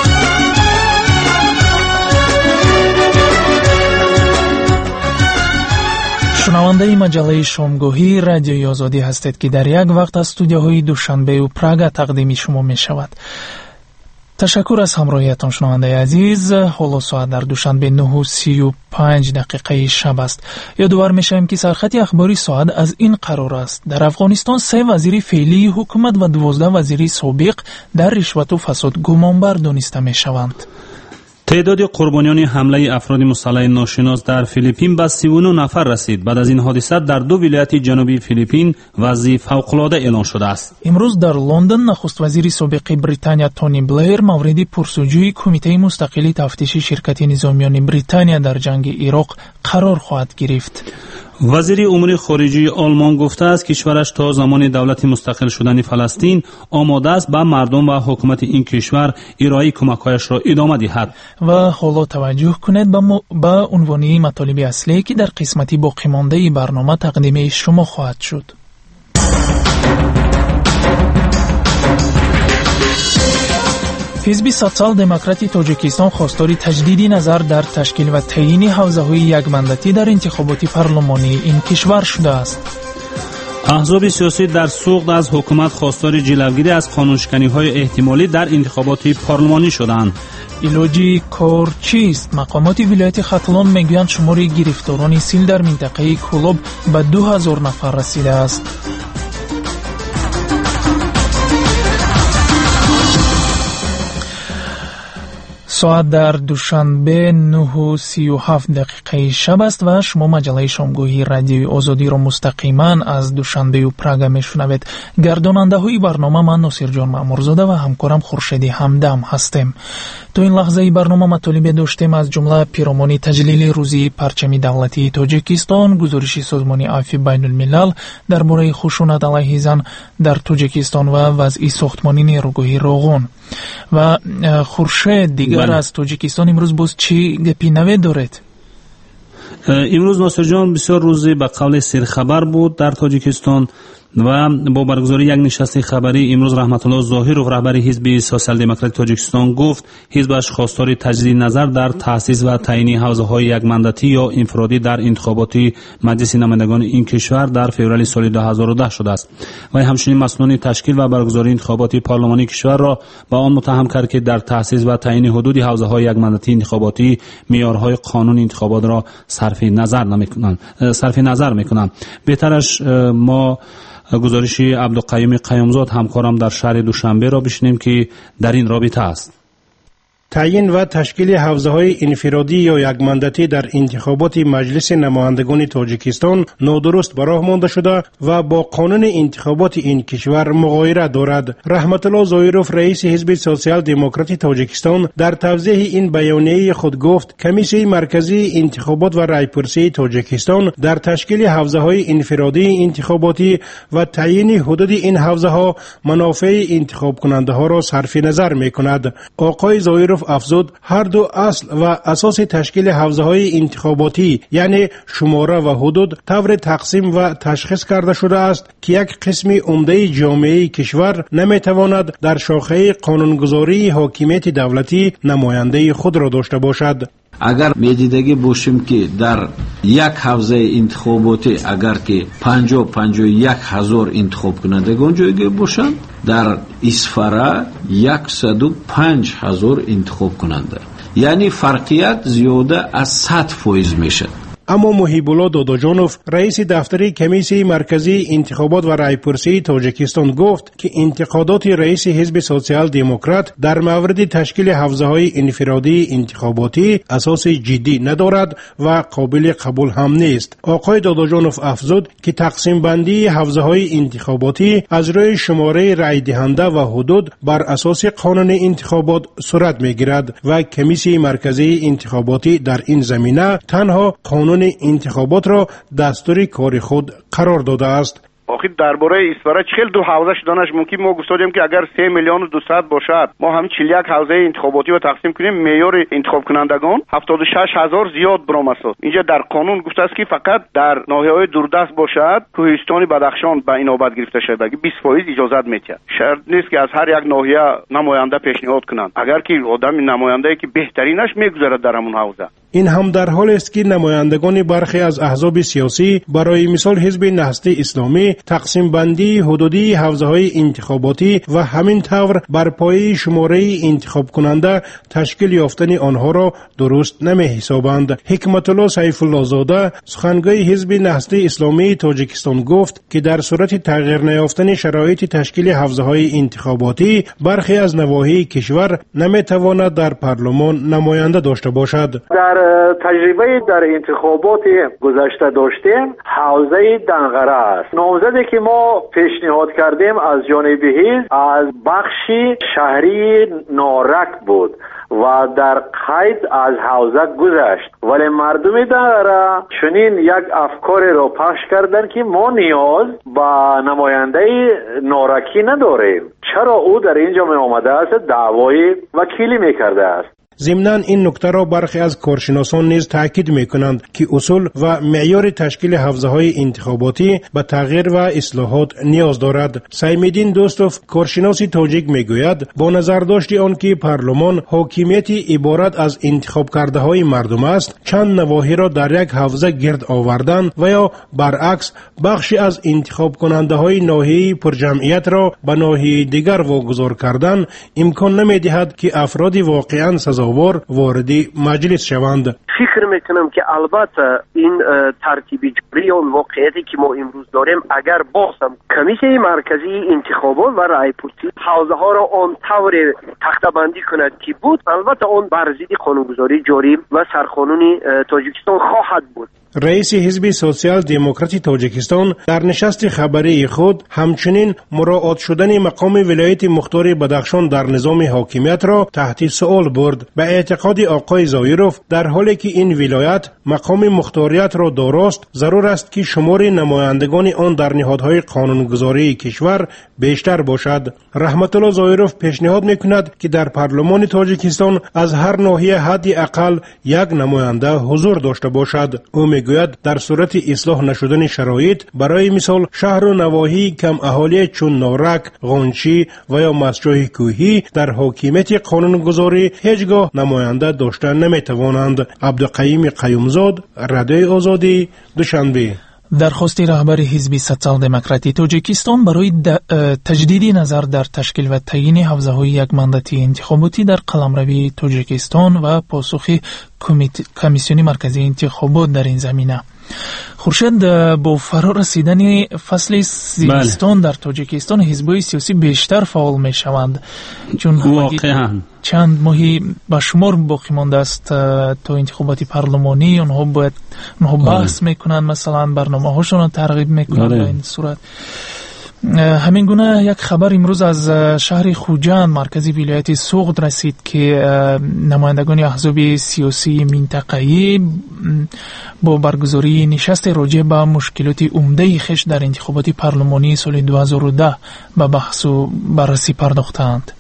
шунавандаи маҷаллаи шомгоҳии радиои озодӣ ҳастед ки дар як вақт аз студияҳои душанбею прага тақдими шумо мешавад. ташаккур аз ҳамроҳиятон шунавандаи азиз. ҳоло соат дар душанбе 9:35 шаб аст. ёдовар мешавем ки сархати ахбори соат аз ин қарор аст: дар афғонистон 3 вазири феълии ҳукумат ва 12 вазири собиқ дар ришвату фасод гумонбар дониста мешаванд. تعداد قربانیان حمله افراد مسلح ناشناس در فیلیپین به 39 نفر رسید. بعد از این حادثه در 2 ولایت جنوبی فیلیپین وضع فوق‌العاده اعلان شده است. امروز در لندن نخست وزیر سابق بریتانیا تونی بلیر مورد پرسجوی کمیته مستقل تفتیش شرکت نظامیان بریتانیا در جنگ عراق قرار خواهد گرفت. وزیر امور خارجه آلمان گفته است کشورش تا زمان دولت مستقل شدن فلسطین آماده است به مردم و حکومت این کشور ارائه کمک‌هایش را ادامه دهد. و حالا توجه کنید به عنوان مطالب اصلی که در قسمت باقی مانده برنامه تقدیم شما خواهد شد. حزب سوسیال دموکراتی تاجیکستان خواستار تجدید نظر در تشکیل و تعیین حوزه‌های یکمندتی در انتخابات پارلمانی این کشور شده است. احزاب سیاسی در سوق از حکومت خواستار جلوگیری از قانونشکنی‌های احتمالی در انتخابات پارلمانی شدند. ایلوجی کار چیست؟ مقامات ولایت ختلان میگویند شمار گرفتاران سیل در منطقه کولوب به 2000 نفر رسیده است. ساعت در دوشنبه 9:37 شب است و شما مجله شامگاهی رادیوی آزادی را مستقیما از دوشنبه و پراگ میشنوید. گرداننده های برنامه من ناصر جان مامورزاده و همکارم خورشیدی همدم هستیم. تو این لحظه برنامه مطالب داشتیم از جمله پیرامون تجلیل روزی پرچم دولتی تاجیکستان، گزارش سازمان عفو بین الملل درباره خشونت علیه زن در تاجیکستان و وضع ساختمانی نیروگاهی روغون. و خورشید دیگر از تاجیکستان امروز باز چی گپی نوی دارد؟ امروز ناصر جان بسیار روزی به قول سرخبر بود در تاجیکستان و با برگزاری یک نشست خبری امروز رحمت الله ظاهرov رهبر حزب سوسیال دموکراتی تاجیکستان گفت حزبش خواستار تجدید نظر در تأسیس و تعیین حوزه‌های یکمندتی یا انفرادی در انتخابات مجلس نمایندگان این کشور در فوریه سال 2010 شده است و همچنین مسئولان تشکیل و برگزاری انتخابات پارلمانی کشور را با آن متهم کرد که در تأسیس و تعیین حدود حوزه‌های یکمندتی انتخاباتی معیارهای قانون انتخابات را صرف نظر می‌کنند. بهترش ما گزارش عبدالقیوم قیومزاد همکارم در شهر دوشنبه را بشنیم که در این رابطه است. تعیین و تشکیل حوزه‌های انفرادی یا یک مانداتی در انتخابات مجلس نمایندگان تاجیکستان نادرست به راه مانده شده و با قانون انتخابات این کشور مغایره دارد. رحمت الله ظاهروف رئیس حزب سوسیال دموکراتی تاجیکستان در توضیح این بیانیه خود گفت کمیسیون مرکزی انتخابات و رایپرسی تاجیکستان در تشکیل حوزه‌های انفرادی انتخاباتی و تعیین حدود این حوزه‌ها منافع انتخاب کننده ها را صرف نظر می‌کند. آقای ظاهروف افزود هر دو اصل و اساس تشکیل حوزه‌های انتخاباتی یعنی شماره و حدود طور تقسیم و تشخیص کرده شده است که یک قسم عمده جامعه کشور نمی‌تواند در شاخه قانونگذاری حاکمیت دولتی نماینده خود را داشته باشد. اگر میدیدگی باشیم که در یک حوزه انتخاباتی اگر که 51 هزار انتخاب کنندگان جایگاه باشند، در اسفره 105 هزار انتخاب کننده، یعنی فرقیت زیاده از 100% میشه. اما محیب الله داداجانوف رئیس دفتر کمیسیون مرکزی انتخابات و رایپرسی تاجیکستان گفت که انتقادات رئیس حزب سوسیال دموکرات در مورد تشکیل حوزه‌های انفرادی انتخاباتی اساس جدی ندارد و قابل قبول هم نیست. آقای داداجانوف افزود که تقسیم بندی حوزه‌های انتخاباتی از روی شماره رای دهنده و حدود بر اساس قانون انتخابات صورت میگیرد و کمیسیون مرکزی انتخاباتی در این زمینه تنها قانون انتخابات را دستور کار خود قرار داده است. آخه درباره اسفره 42 حوزه شدنش ممکن ما گفتیم که اگر 3 میلیون و 200 باشد ما هم 41 حوزه انتخاباتی رو تقسیم کنیم، معیار انتخاب کنندگان 76 هزار زیاد برآمد است. اینجا در قانون گفته است که فقط در ناحیه‌های دوردست باشد کوهستان بدخشان به این نوبت گرفته شده که 20% اجازت میده. شرط نیست که از هر یک ناحیه نماینده پیشنهاد کنند، اگر که آدم نماینده‌ای که بهترینش میگذرد در همون حوزه. این هم در حال است که نمایندگان برخی از احزاب سیاسی برای مثال حزب نهضت اسلامی تقسیم بندی حدودی حوزه‌های انتخاباتی و همین طور بر پایه شماره انتخاب کننده تشکیل یافتن آنها را درست نمی‌حسابند. حکمت الله سیف الله زاده سخنگوی حزب نهضت اسلامی تاجیکستان گفت که در صورت تغییر نیافتن شرایط تشکیل حوزه‌های انتخاباتی برخی از نواحی کشور نمی‌تواند در پارلمان نماینده داشته باشد. تجربه در انتخابات گذشته داشتیم حوزه دنغره است. نامزدی که ما پیشنهاد کردیم از جانب حزب از بخشی شهری نارک بود و در قید از حوزه گذشت، ولی مردم دنغره چنین یک افکار را پخش کردن که ما نیاز به نماینده نارکی نداریم. چرا او در اینجا می آمده است دعوای وکیلی می کرده است. ضمناً این نکته را برخی از کارشناسان نیز تاکید می‌کنند که اصول و معیار تشکیل حوزه‌های انتخاباتی به تغییر و اصلاحات نیاز دارد. سیم‌الدین دوستوف کارشناس تاجیک می‌گوید با نظر داشت آن که پارلمان حاکمیتی عبارت از انتخاب کرده‌های مردم است، چند نواحی را در یک حوزه گرد آوردن و یا برعکس بخشی از انتخاب کننده‌های ناحیه پرجمعیت را به ناحیه دیگر واگذار کردن امکان نمی‌دهد که افراد واقعاً سزاوار وارد مجلس شوند. فکر میکنم که البته این ترتیب جبری اون واقعیتی که ما امروز داریم اگر بازم کمیسیون مرکزی انتخابات و رایپرسی حوزه ها را آن طور تخته بندی کند که بود، البته اون بر ضد قانونگذاری جاری و سرقانونی تاجیکستان خواهد بود. رئیس حزب سوسیال دموکراتی تاجیکستان در نشست خبری خود همچنین مراعات شدن مقام ولایت مختار بدخشان در نظام حاکمیت را تحت سؤال برد. به اعتقاد آقای ظاهروف در حالی که این ولایت مقام مختاریت را داراست، ضرور است که شمار نمایندگان آن در نهادهای قانونگذاری کشور بیشتر باشد. رحمت الله ظاهروف پیشنهاد میکند که در پارلمان تاجیکستان از هر ناحیه حد اقل یک نماینده حضور داشته باشد. او میگوید در صورت اصلاح نشدن شرایط برای مثال شهر و نواحی کم اهالی چون نارک، غنچی و یا مسجد کوهی در حاکمیت قانونگذاری هیچگاه نماینده داشته نمیتوانند. عبدالقیوم قیومزاد، رادیوی آزادی، دوشنبه. درخواست رهبر حزب سوسیال دموکراتی تاجیکستان برای تجدید نظر در تشکیل و تعیین حوزه‌های یک مانداتی انتخاباتی در قلمروی تاجیکستان و پاسخ کمیسیون مرکزی انتخابات در این زمینه. خورشید، با فرا رسیدن فصل زمستان در تاجیکستان حزب‌های سیاسی بیشتر فعال می‌شوند، چون واقعاً چند ماهی به شمار باقی مانده است تا انتخابات پارلمانی. آنها بحث میکنند، مثلا برنامه‌هاشون را ترغیب میکنند. به این صورت همین گونه یک خبر امروز از شهر خوجند مرکز ولایت سوغد رسید که نمایندگان احزاب سیاسی منطقه‌ای با برگزاری نشست راجع به مشکلات عمده خش در انتخابات پارلمانی سال 2010 به بحث و بررسی پرداختند.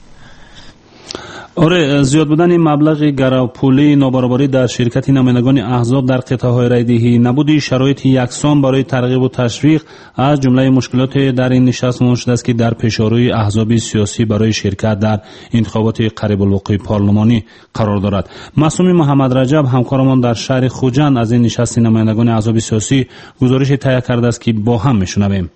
آره، زیاد بودن مبلغ گروپولی نابرابری در شرکت نمایندگان احزاب در قطعه‌های رایدهی، نبود شرایط یکسان برای ترغیب و تشویق از جمله مشکلات در این نشست مهم شده است که در پیش‌روی احزاب سیاسی برای شرکت در انتخابات قریب الوقوع پارلمانی قرار دارد. معصوم محمد رجب همکارمان در شهر خوجند از این نشست نمایندگان احزاب سیاسی گزارش تهیه کرده است که با هم میشنویم.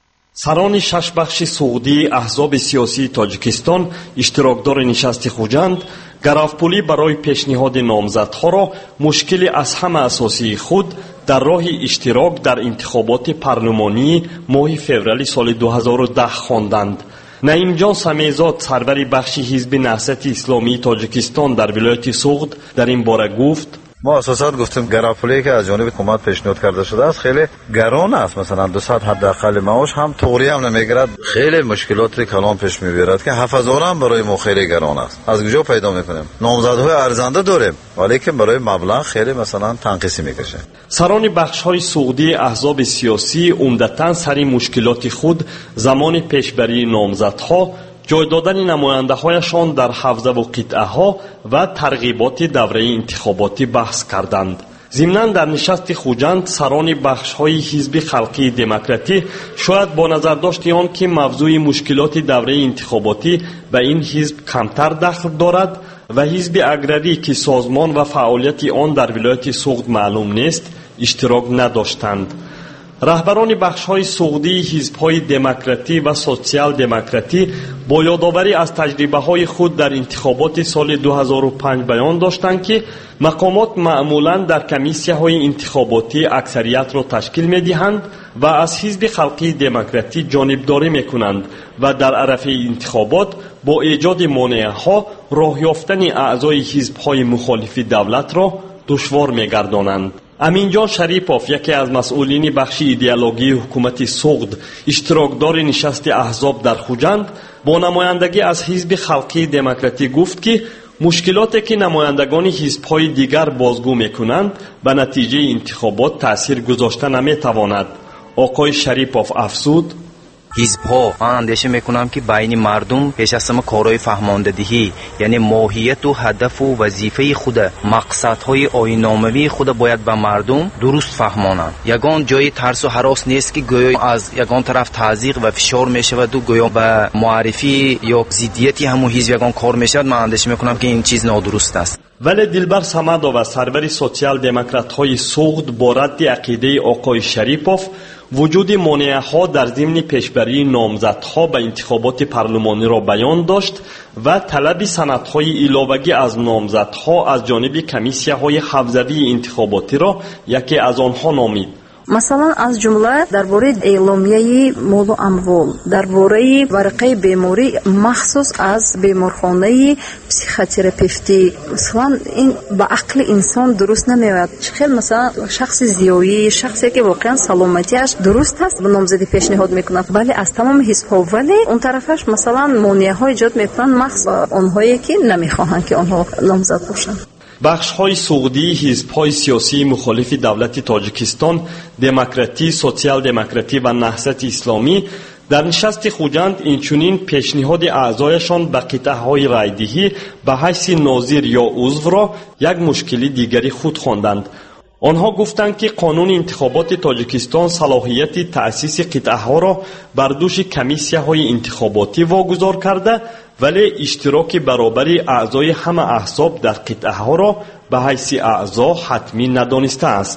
سران شش بخش سعودی احزاب سیاسی تاجیکستان اشتراکدار نشست خوجند گرفت‌پولی برای پیشنهاد نامزدها را مشکل از همه اساسی خود در راه اشتراک در انتخابات پارلمانی ماه فوریه سال 2010 خواندند. نعیم جان سمیزاد سرور بخش حزب نهضت اسلامی تاجیکستان در ولایت سوغد در این باره گفت: ما اساساً گفتیم گرافولی که از جانب حکومت پیشنهاد کرده شده است خیلی گران است. مثلا 200 حداقل معاش هم طوری هم نمیگیرد، خیلی مشکلات کلان پیش میبرد که 7000 هم برای ما خیلی گران است. از کجا پیدا میکنیم؟ نامزدهای ارزنده داریم ولی که برای مبلغ خیلی مثلا تنقیصی میکشه. سران بخش‌های سعودی احزاب سیاسی عمدتاً سر مشکلات خود زمان پیشبری نامزدها، جای دادن نماینده‌هایشان در حوزه و قطعه‌ها و ترغیبات دوره انتخاباتی بحث کردند. ضمناً در نشست خوجند سران بخش‌های حزب خلقی دموکراتی شاید با نظر داشت آن که موضوع مشکلات دوره انتخاباتی به این حزب کمتر دخل دارد و حزب اگرری که سازمان و فعالیت آن در ولایت سوغد معلوم نیست اشتراک نداشتند. رهبران بخش‌های سعودی حزب‌های دموکراتی و سوسیال دموکراتی با یادآوری از تجربه‌های خود در انتخابات سال 2005 بیان داشتند که مقامات معمولاً در کمیسیه‌های انتخاباتی اکثریت را تشکیل می‌دهند و از حزب خلقی دموکراتی جانبداری می‌کنند و در عرصه انتخابات با ایجاد مانع‌ها راه یافتن اعضای حزب‌های مخالف دولت را دشوار می‌گردانند. امین جان شریپوف، یکی از مسئولین بخش ایدئولوژی حکومت سوغد، اشتراکدار نشست احزاب در خوجند، با نمایندگی از حزب خلقی دموکراتی گفت که مشکلاتی که نمایندگان حزب‌های دیگر بازگو می‌کنند به نتیجه انتخابات تأثیر گذاشته نمی‌تواند. آقای شریپوف افزود: حزب‌ها من اندیشه میکنم که بین مردم پیش از همه کارهای فهماندهی، یعنی ماهیت و هدف و وظیفه خود، مقصدهای آیین‌ناموی خود باید به مردم درست فهمانند. یگان جای ترس و هراس نیست که گویا از یگان طرف تضییق و فشار میشود و گویا به معرفی یا ضدیتی همون حزب یگان کار میشود. من اندیشه میکنم که این چیز نادرست است. ولی دلبر سمدو سرور سوسیال دموکرات‌های سوغد با رد عقیده آقای شریپوف وجود مانع‌ها در ضمن پیشبری نامزدها به انتخابات پارلمانی را بیان داشت و طلب سندهای علاوه‌ای از نامزدها از جانب کمیسیه‌های حوزوی انتخاباتی را یکی از آنها نامید. مثلا از جمله درباره اعلامیه مال و اموال، درباره ورقه بیماری مخصوص از بیمارخانه پسیخوتراپیوتی، مثلا این با عقل انسان درست نمیاد. خیلی مثلا شخص زیایی، شخصی که واقعا سلامتیش درست هست به نامزدی پیشنهاد میکنه، ولی از تمام حزب‌ها ولی اون طرفش مثلا مانع‌ها ایجاد میکنن مخصوص آنهایی که نمیخواهند که آنها نامزد باشن. بخش‌های سعودی حزب‌های سیاسی مخالف دولت تاجیکستان، دموکراتی، سوسیال دموکراتی و نهضت اسلامی در نشست خوجند اینچنین پیشنهاد اعضایشان به قطعه‌های رایدهی به حیث ناظر یا عضو را یک مشکل دیگری خود خواندند. آنها گفتند که قانون انتخابات تاجیکستان صلاحیت تأسیس قطعه‌ها را بر دوش کمیسیه‌های انتخاباتی واگذار کرده، ولی اشتراک برابری اعضای همه احزاب در قطعه‌ها را به حیث اعضا حتمی ندانسته است.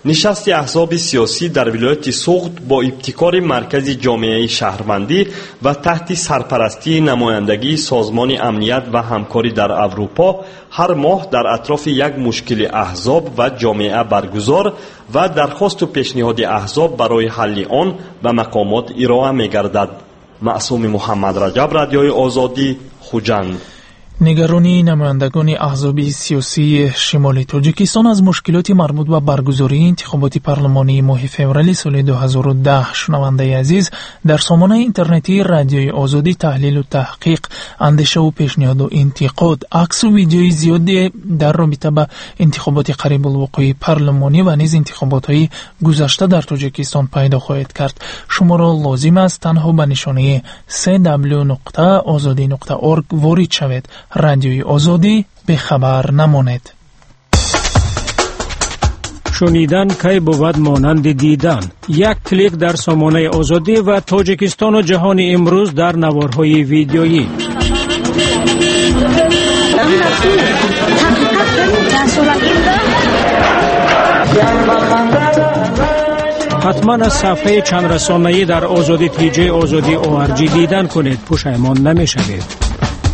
نشست احزاب سیاسی در ولایت سوخت با ابتکار مرکز جامعه شهروندی و تحت سرپرستی نمایندگی سازمان امنیت و همکاری در اروپا هر ماه در اطراف یک مشکل احزاب و جامعه برگزار و درخواست و پیشنهاد احزاب برای حل آن به مقامات ارائه می‌گردد. معصوم محمد رجب، رادیوی آزادی، خوجند. نگرانی نمایندگان احزاب سیاسی شمالی تاجیکستان از مشکلات مربوط به برگزاری انتخابات پارلمانی ماه فوریه سال 2010. شنونده عزیز، در سامانه اینترنتی رادیوی آزادی تحلیل و تحقیق، اندیشه و پیشنهاد و انتقاد، عکس و ویدیوی زیادی در رابطه با انتخابات قریب الوقوع پارلمانی و نیز انتخابات های گذشته در تاجیکستان پیدا خواهد کرد. شما را لازم است تنها به نشانه www.azadi.org وارد شوید. رادیوی آزادی به خبر نمانید. شنیدن کی بود مانند دیدن. یک کلیک در سامانه آزادی و تاجیکستان و جهان امروز در نوارهای ویدیویی. حتما از صفحه چند رسانه‌ای در آزادی تیجی آزادی ORG دیدن کنید، پشیمان نمی‌شوید.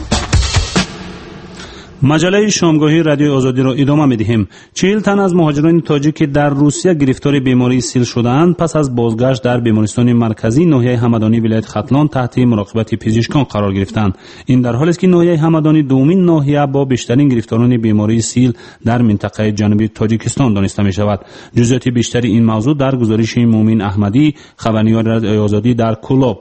مجله شامگاهی رادیو آزادی را ادامه می‌دهیم. 40 تن از مهاجران تاجیک در روسیه گرفتار بیماری سیل شدند پس از بازگشت در بیمارستان مرکزی ناحیه همدانی ولایت ختلان تحت مراقبت پزشکان قرار گرفتند. این در حالی است که ناحیه همدانی دومین ناحیه با بیشترین گرفتاران بیماری سیل در منطقه جنوبی تاجیکستان دانسته می‌شود. جزئیات بیشتری این موضوع در گزارش مومن احمدی، خبرنگار رادیو آزادی در کولوب.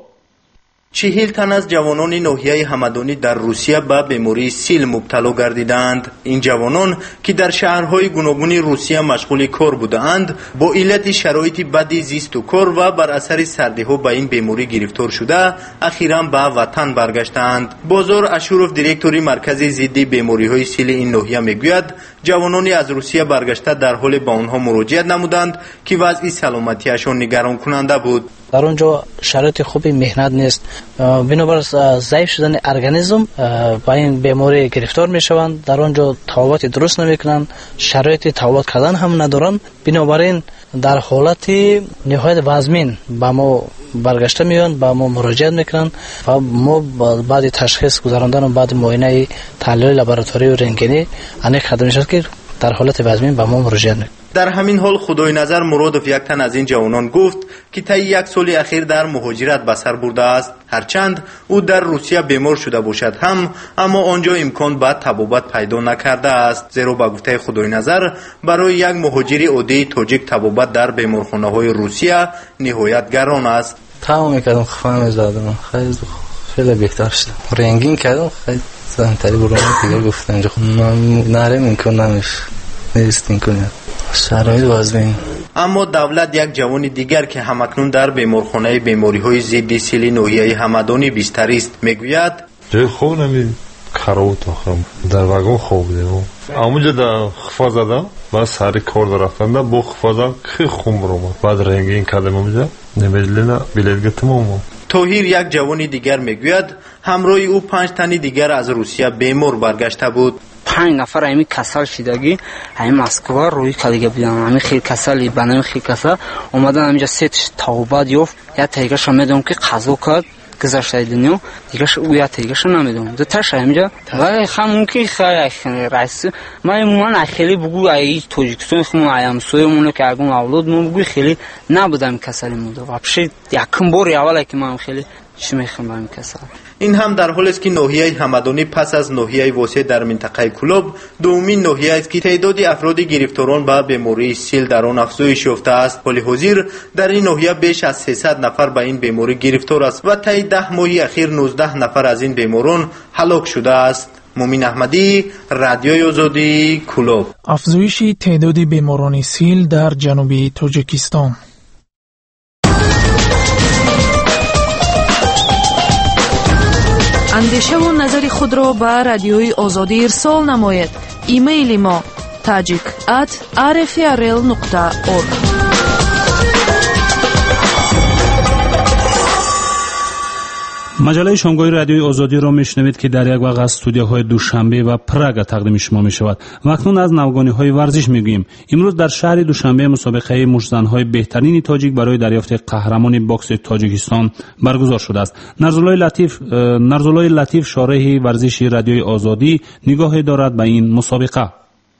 40 تن از جوانان ناحیه همدانی در روسیه به بیماری سیل مبتلا گردیدند. این جوانان که در شهرهای گوناگون روسیه مشغول کار بودند، با علت شرایط بد زیست و کار و بر اثر سردی‌ها به این بیماری گرفتار شده، اخیراً به وطن برگشتند. بازار اشورف، دیرکتوری مرکز ضد بیماری‌های سیل این ناحیه میگوید جوانانی از روسیه برگشته در حال به آنها مراجعه نمودند که وضع سلامتیشان نگران کننده بود. در اونجا شرایط خوبی مهنت نیست، بنابر ضعیف شدن ارگانیسم با این بیماری گرفتار میشوند. در اونجا تهوات درست نمیکنند، شرایط تهوات کردن هم ندارند، بنابراین در حالت نهایت وزمین با ما برگشته میان، با ما مراجعه میکنند و ما بعد تشخیص گذراندن و بعد معاینه تحلیل لابراتوری و رنتگنی انیک خدمت شد که در حالت وزمین با ما مراجعه میکنند. در همین حال خدای نظر مرادوف، یک تن از این جوانان، گفت که طی یک سال اخیر در مهاجرت به سر برده است. هرچند او در روسیه بیمار شده باشد هم، اما آنجا امکان به طبابت پیدا نکرده است، زیرا به گفته خدای نظر برای یک مهاجر عادی تاجیک طبابت در بیمارخانه های روسیه نهایت گران است. تمام میکردم، خفه میزدم، خیلی بهتر شد، رنگین کردم، خیلی زنتری برام دیگه گفتم اینجا نره میکنم نیست میکنم شرایط وزمین. اما دولت یک جوان دیگر که همکنون در بیمارخانه بیماری‌های ضد سیل ناحیه همدانی بستری است میگوید جای خوب نمی خراب تاخم در واگن خوب دیدم، اونجا در خفا زدم و سر کار رفتم، با خفا زدم خیلی خوب برام بعد رنگین کردم اونجا نمیدونم بلیط گرفتم. توهیر، یک جوان دیگر میگوید همراه او 5 تن دیگر از روسیه بیمار برگشته بود. 5 نفر همین کسل شدگی همین مسکو روی کلیگه بودن، همین خیلی کسل بنام خیلی کسل اومدن همینجا 3 توبت یافت. یا تیگش میدونم که قضا کرد گذشته دنیا دیگه او یا تیگش نمیدونم دو تاش همینجا ولی خانم که خیلی رئیس من خیلی بگو ای تاجیکستان خمون ایام سویمون که اگه اولاد من بگو خیلی نبودم کسلی موده واپسی یکم بار اولی که من خیلی چی میخوام کسل. این هم در حالی است که ناحیه همدانی پس از ناحیه واسع در منطقه کلوب دومین ناحیه است که تعداد افراد گرفتاران به بیماری سیل در آن افزایش یافته است. حال حاضر در این ناحیه بیش از 300 نفر به این بیماری گرفتار است و طی 10 ماه اخیر 19 نفر از این بیماران هلاک شده است. مومن احمدی، رادیوی آزادی، کلوب. افزایش تعداد بیماران سیل در جنوبی تاجیکستان. اندیشه و نظر خود را به رادیوی آزادی ارسال نماید. ایمیل ما tajik@rfrl.org. مجله شامگاهی رادیوی آزادی را میشنوید که در یک وقت از استودیوهای دوشنبه و پراگ تقدیم شما می شود. و اکنون از نوگانی‌های ورزش میگوییم. امروز در شهر دوشنبه مسابقه مشت‌زن‌های بهترین تاجیک برای دریافت قهرمان باکس تاجیکستان برگزار شده است. نرزولای لطیف شارح ورزشی رادیوی آزادی نگاهی دارد به این مسابقه.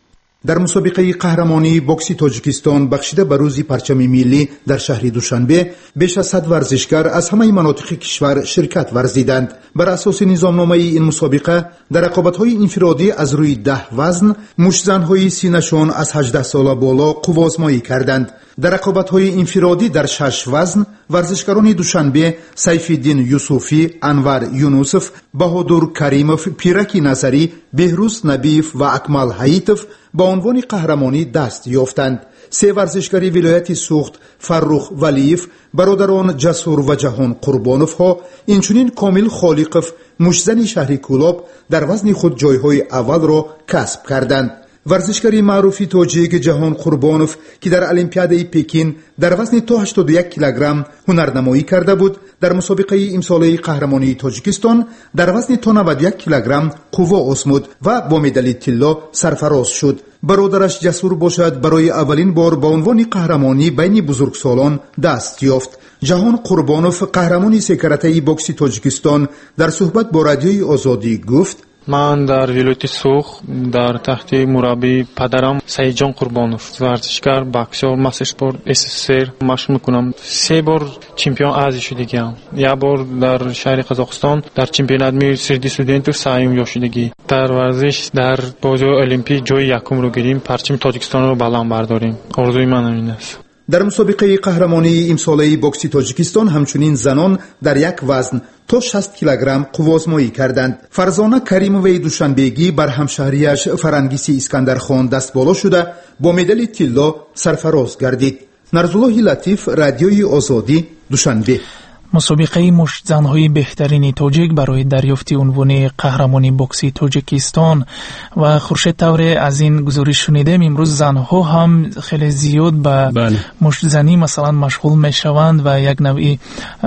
در مسابقه قهرمانی باکس تاجیکستان بخشیده به روز پرچم ملی در شهر دوشنبه بیش از 100 ورزشکار از همه مناطق کشور شرکت ورزیدند. بر اساس نظامنامه این مسابقه در رقابت‌های انفرادی از روی 10 وزن مشت‌زن‌های سینه‌شان از 18 سال بالا قوه‌آزمایی کردند. در رقابت‌های انفرادی در 6 وزن ورزشکاران دوشنبه سیف‌الدین یوسفی، انور یونوسف، بهادر کریمов، پیرکی نظری، بهروز نبیف و اکمل حییتov با عنوان قهرمانی دست یافتند. 3 ورزشکاری ولایت سوخت فرخ ولیف، برادران جسور و جهان قربانوف ها، اینچنین کامل خالقov مشت‌زن شهری کولاب در وزن خود جایهای اول را کسب کردند. ورزشکاری معروفی تاجیک جهان قربانوف که در المپیاده پکین در وزن تا 81 کیلوگرم هنرنمایی کرده بود، در مسابقه امساله قهرمانی تاجیکستان در وزن تا 91 کیلوگرم قوا آزمود و با مدال طلا سرفراز شد. برادرش جسور باشد برای اولین بار با عنوان قهرمانی بین بزرگسالان دست یافت. جهان قربانوف قهرمانی 3 کرته باکس تاجیکستان در صحبت با رادیوی آزادی گفت: من در ولایت سوخ در تحت مربی پدرم سعیدجان قربانوف ورزشکار باکسور ماسپورت SSSR مشغول میکنم. 3 بار چمپیون آسیا شدگیم. 1 بار در شهر قزاقستان در چمپیونات ملی سرد استودنتو سهیم یافتگی. در ورزش در بازی المپیک جای یکم رو گیریم، پرچم تاجیکستان رو بلند برداریم. آرزوی من همین است. در مسابقه قهرمانی امساله باکس تاجیکستان همچنین زنان در یک وزن تا 60 کیلوگرم قوه‌آزمایی کردند. فرزانه کریموی دوشنبهگی بر همشهریش فرنگیسی اسکندرخان دست بالا شده با مدال طلا سرفراز گردید. نرزولای لطیف رادیوی آزادی دوشنبه. مسابقه مشت‌زن‌های بهترین تاجیک برای دریافت عنوان قهرمانی باکسی تاجیکستان و خورشید طور از این گزارش شنیدیم. امروز زنها هم خیلی زیاد به مشت‌زنی مثلا مشغول میشوند و یک نوعی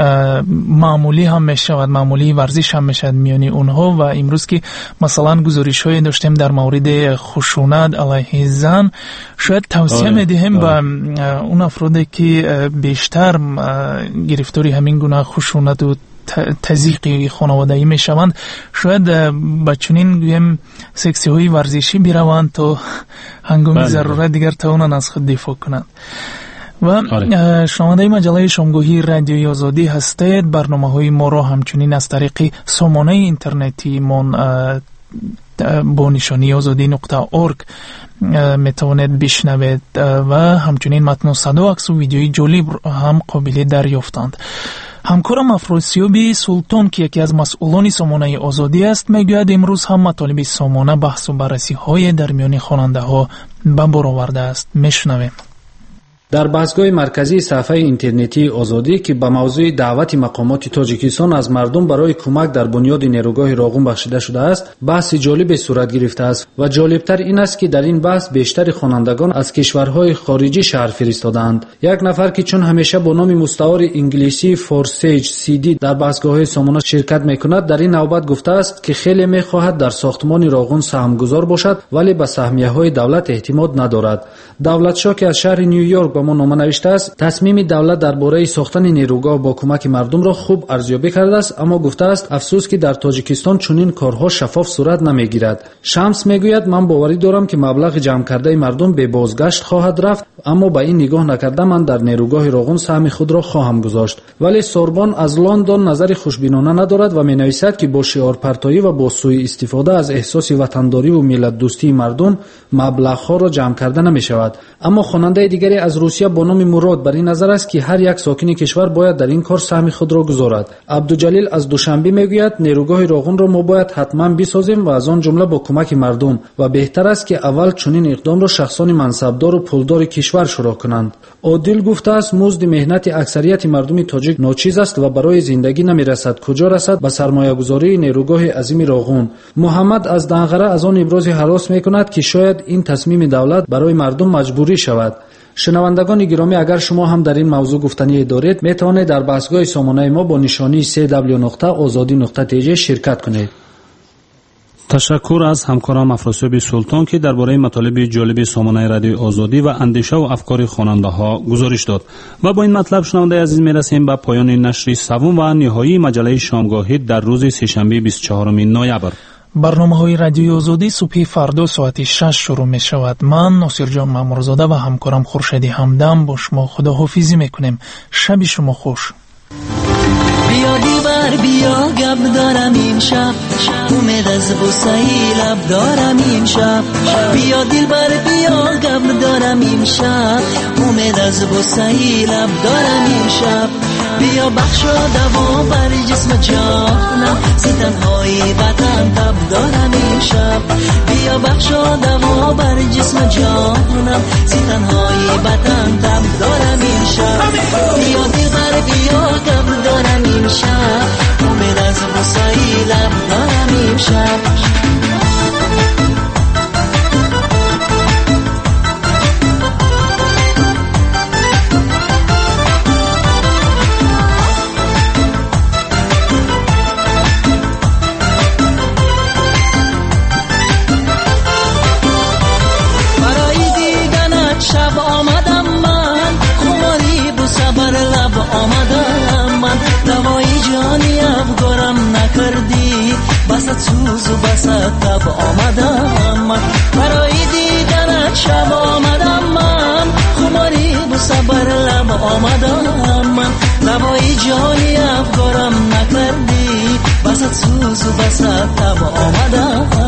معمولی هم میشود، معمولی ورزش هم میشود میانی اونها. و امروز که مثلا گزارش‌های داشتیم در مورد خشونت علیه زن، شاید توصیه میدیم به اون افرادی که بیشتر گرفتاری همین خشونت و تضییق خانوادگی میشوند، شاید با چنین گویم سکسی های ورزشی بیروند تا هنگام ضرورت دیگر تا اونان از خود دفاع کنند. و شنونده مجله شامگاهی رادیوی آزادی هستید. برنامه های ما را همچنین از طریق سامانه اینترنتی من با نشانی azadi.org میتوانید بشنوید و همچنین متن و صدا و عکس و ویدیوی جالب هم قابل دریافتند. همکارم افراسیابی سلطان که یکی از مسئولان سامانه آزادی است میگوید امروز هم مطالب سامانه بحث و بررسی های در میان خواننده ها به بار آورده است. میشنویم. در بحثگاه مرکزی صفحه اینترنتی آزادی که به موضوع دعوت مقامات تاجیکستان از مردم برای کمک در بنیاد نیروگاه راغون بخشیده شده است، بحث جالب صورت گرفته است و جالبتر این است که در این بحث بیشتر خوانندگان از کشورهای خارجی شهر فرستادند. یک نفر که چون همیشه با نام مستعار انگلیسی فورسیج CD در بحثگاه سامانه شرکت میکند، در این نوبت گفته است که خیلی میخواهد در ساختمان راغون سهمگذار باشد ولی به سهمیه‌های دولت اعتماد ندارد. دولت شاه که از شهر نیویورک با ما نامه نوشته است، تصمیم دولت درباره ساختن نیروگاه با کمک مردم را خوب ارزیابی کرده است، اما گفته است افسوس که در تاجیکستان چنین کارها شفاف صورت نمیگیرد. شمس میگوید من باوری دارم که مبلغ جمع کرده مردم به بازگشت خواهد رفت، اما با این نگاه نکرده من در نیروگاه راغون سهم خود را خواهم گذاشت. ولی سوربن از لندن نظر خوشبینانه ندارد و مینویسد که با شعار پرتایی و با سوء استفاده از احساس وطنداری و ملت دوستی مردم مبلغ‌ها را جمع کرده نمی‌شود. اما خواننده دیگری از روسیه با نام مراد بر این نظر است که هر یک ساکن کشور باید در این کار سهم خود را گذارد. عبدالجلیل از دوشنبه میگوید نیروگاه راغون را ما باید حتما بسازیم و از آن جمله با کمک مردم و بهتر است که اول چنین اقدام را شخصان منصبدار و پولدار کشور شروع کنند. عادل گفته است مزد مهنت اکثریت مردم تاجیک ناچیز است و برای زندگی نمیرسد، کجا رسد به سرمایه‌گذاری نیروگاه عظیم راغون. محمد از دنغره از آن ابراز هراس میکند که شاید این تصمیم دولت برای مردم مجبوری شود. شنوندگان گرامی، اگر شما هم در این موضوع گفتنی دارید میتوانید در بحثگاه سامانه ما با نشانی www.azadi.tj شرکت کنید. تشکر از همکارم افراسیاب سلطان که درباره مطالب جالب سامانه رادیوی آزادی و اندیشه و افکار خواننده ها گزارش داد. و با این مطلب شنونده عزیز میرسیم به پایان نشر سوم و نهایی مجله شامگاهی در روز سه‌شنبه 24 نوامبر. برنامه‌های رادیوی آزادی صبح فردا ساعت 6 شروع می شود. من ناصرجان مامورزاده و همکارم خورشیدی همدم با شما خداحافظی میکنیم. شب شما خوش. بیا دیوار بیا گب دارم امشب، امید از بوسه‌ی لب دارم امشب. بیا دلبر بیا گب دارم امشب، امید از بوسه‌ی لب دارم امشب. بیا بخشا دوا بر جسم جانم، ستم‌های وطن تب دارم امشب. بیا بخشا دوا بر جسم جانم، ستم‌های وطن تب دارم امشب. بیا دلبر بیا گب دارم امشب، امید از بوسه‌ی لب دارم امشب. سوز و بسات تب آمدم من، برای دیدنت شب آمدم من. خماری و صبر لب آمدم من، لبای جانی افگارم نکردی. بسات سوز و بسات تب آمدم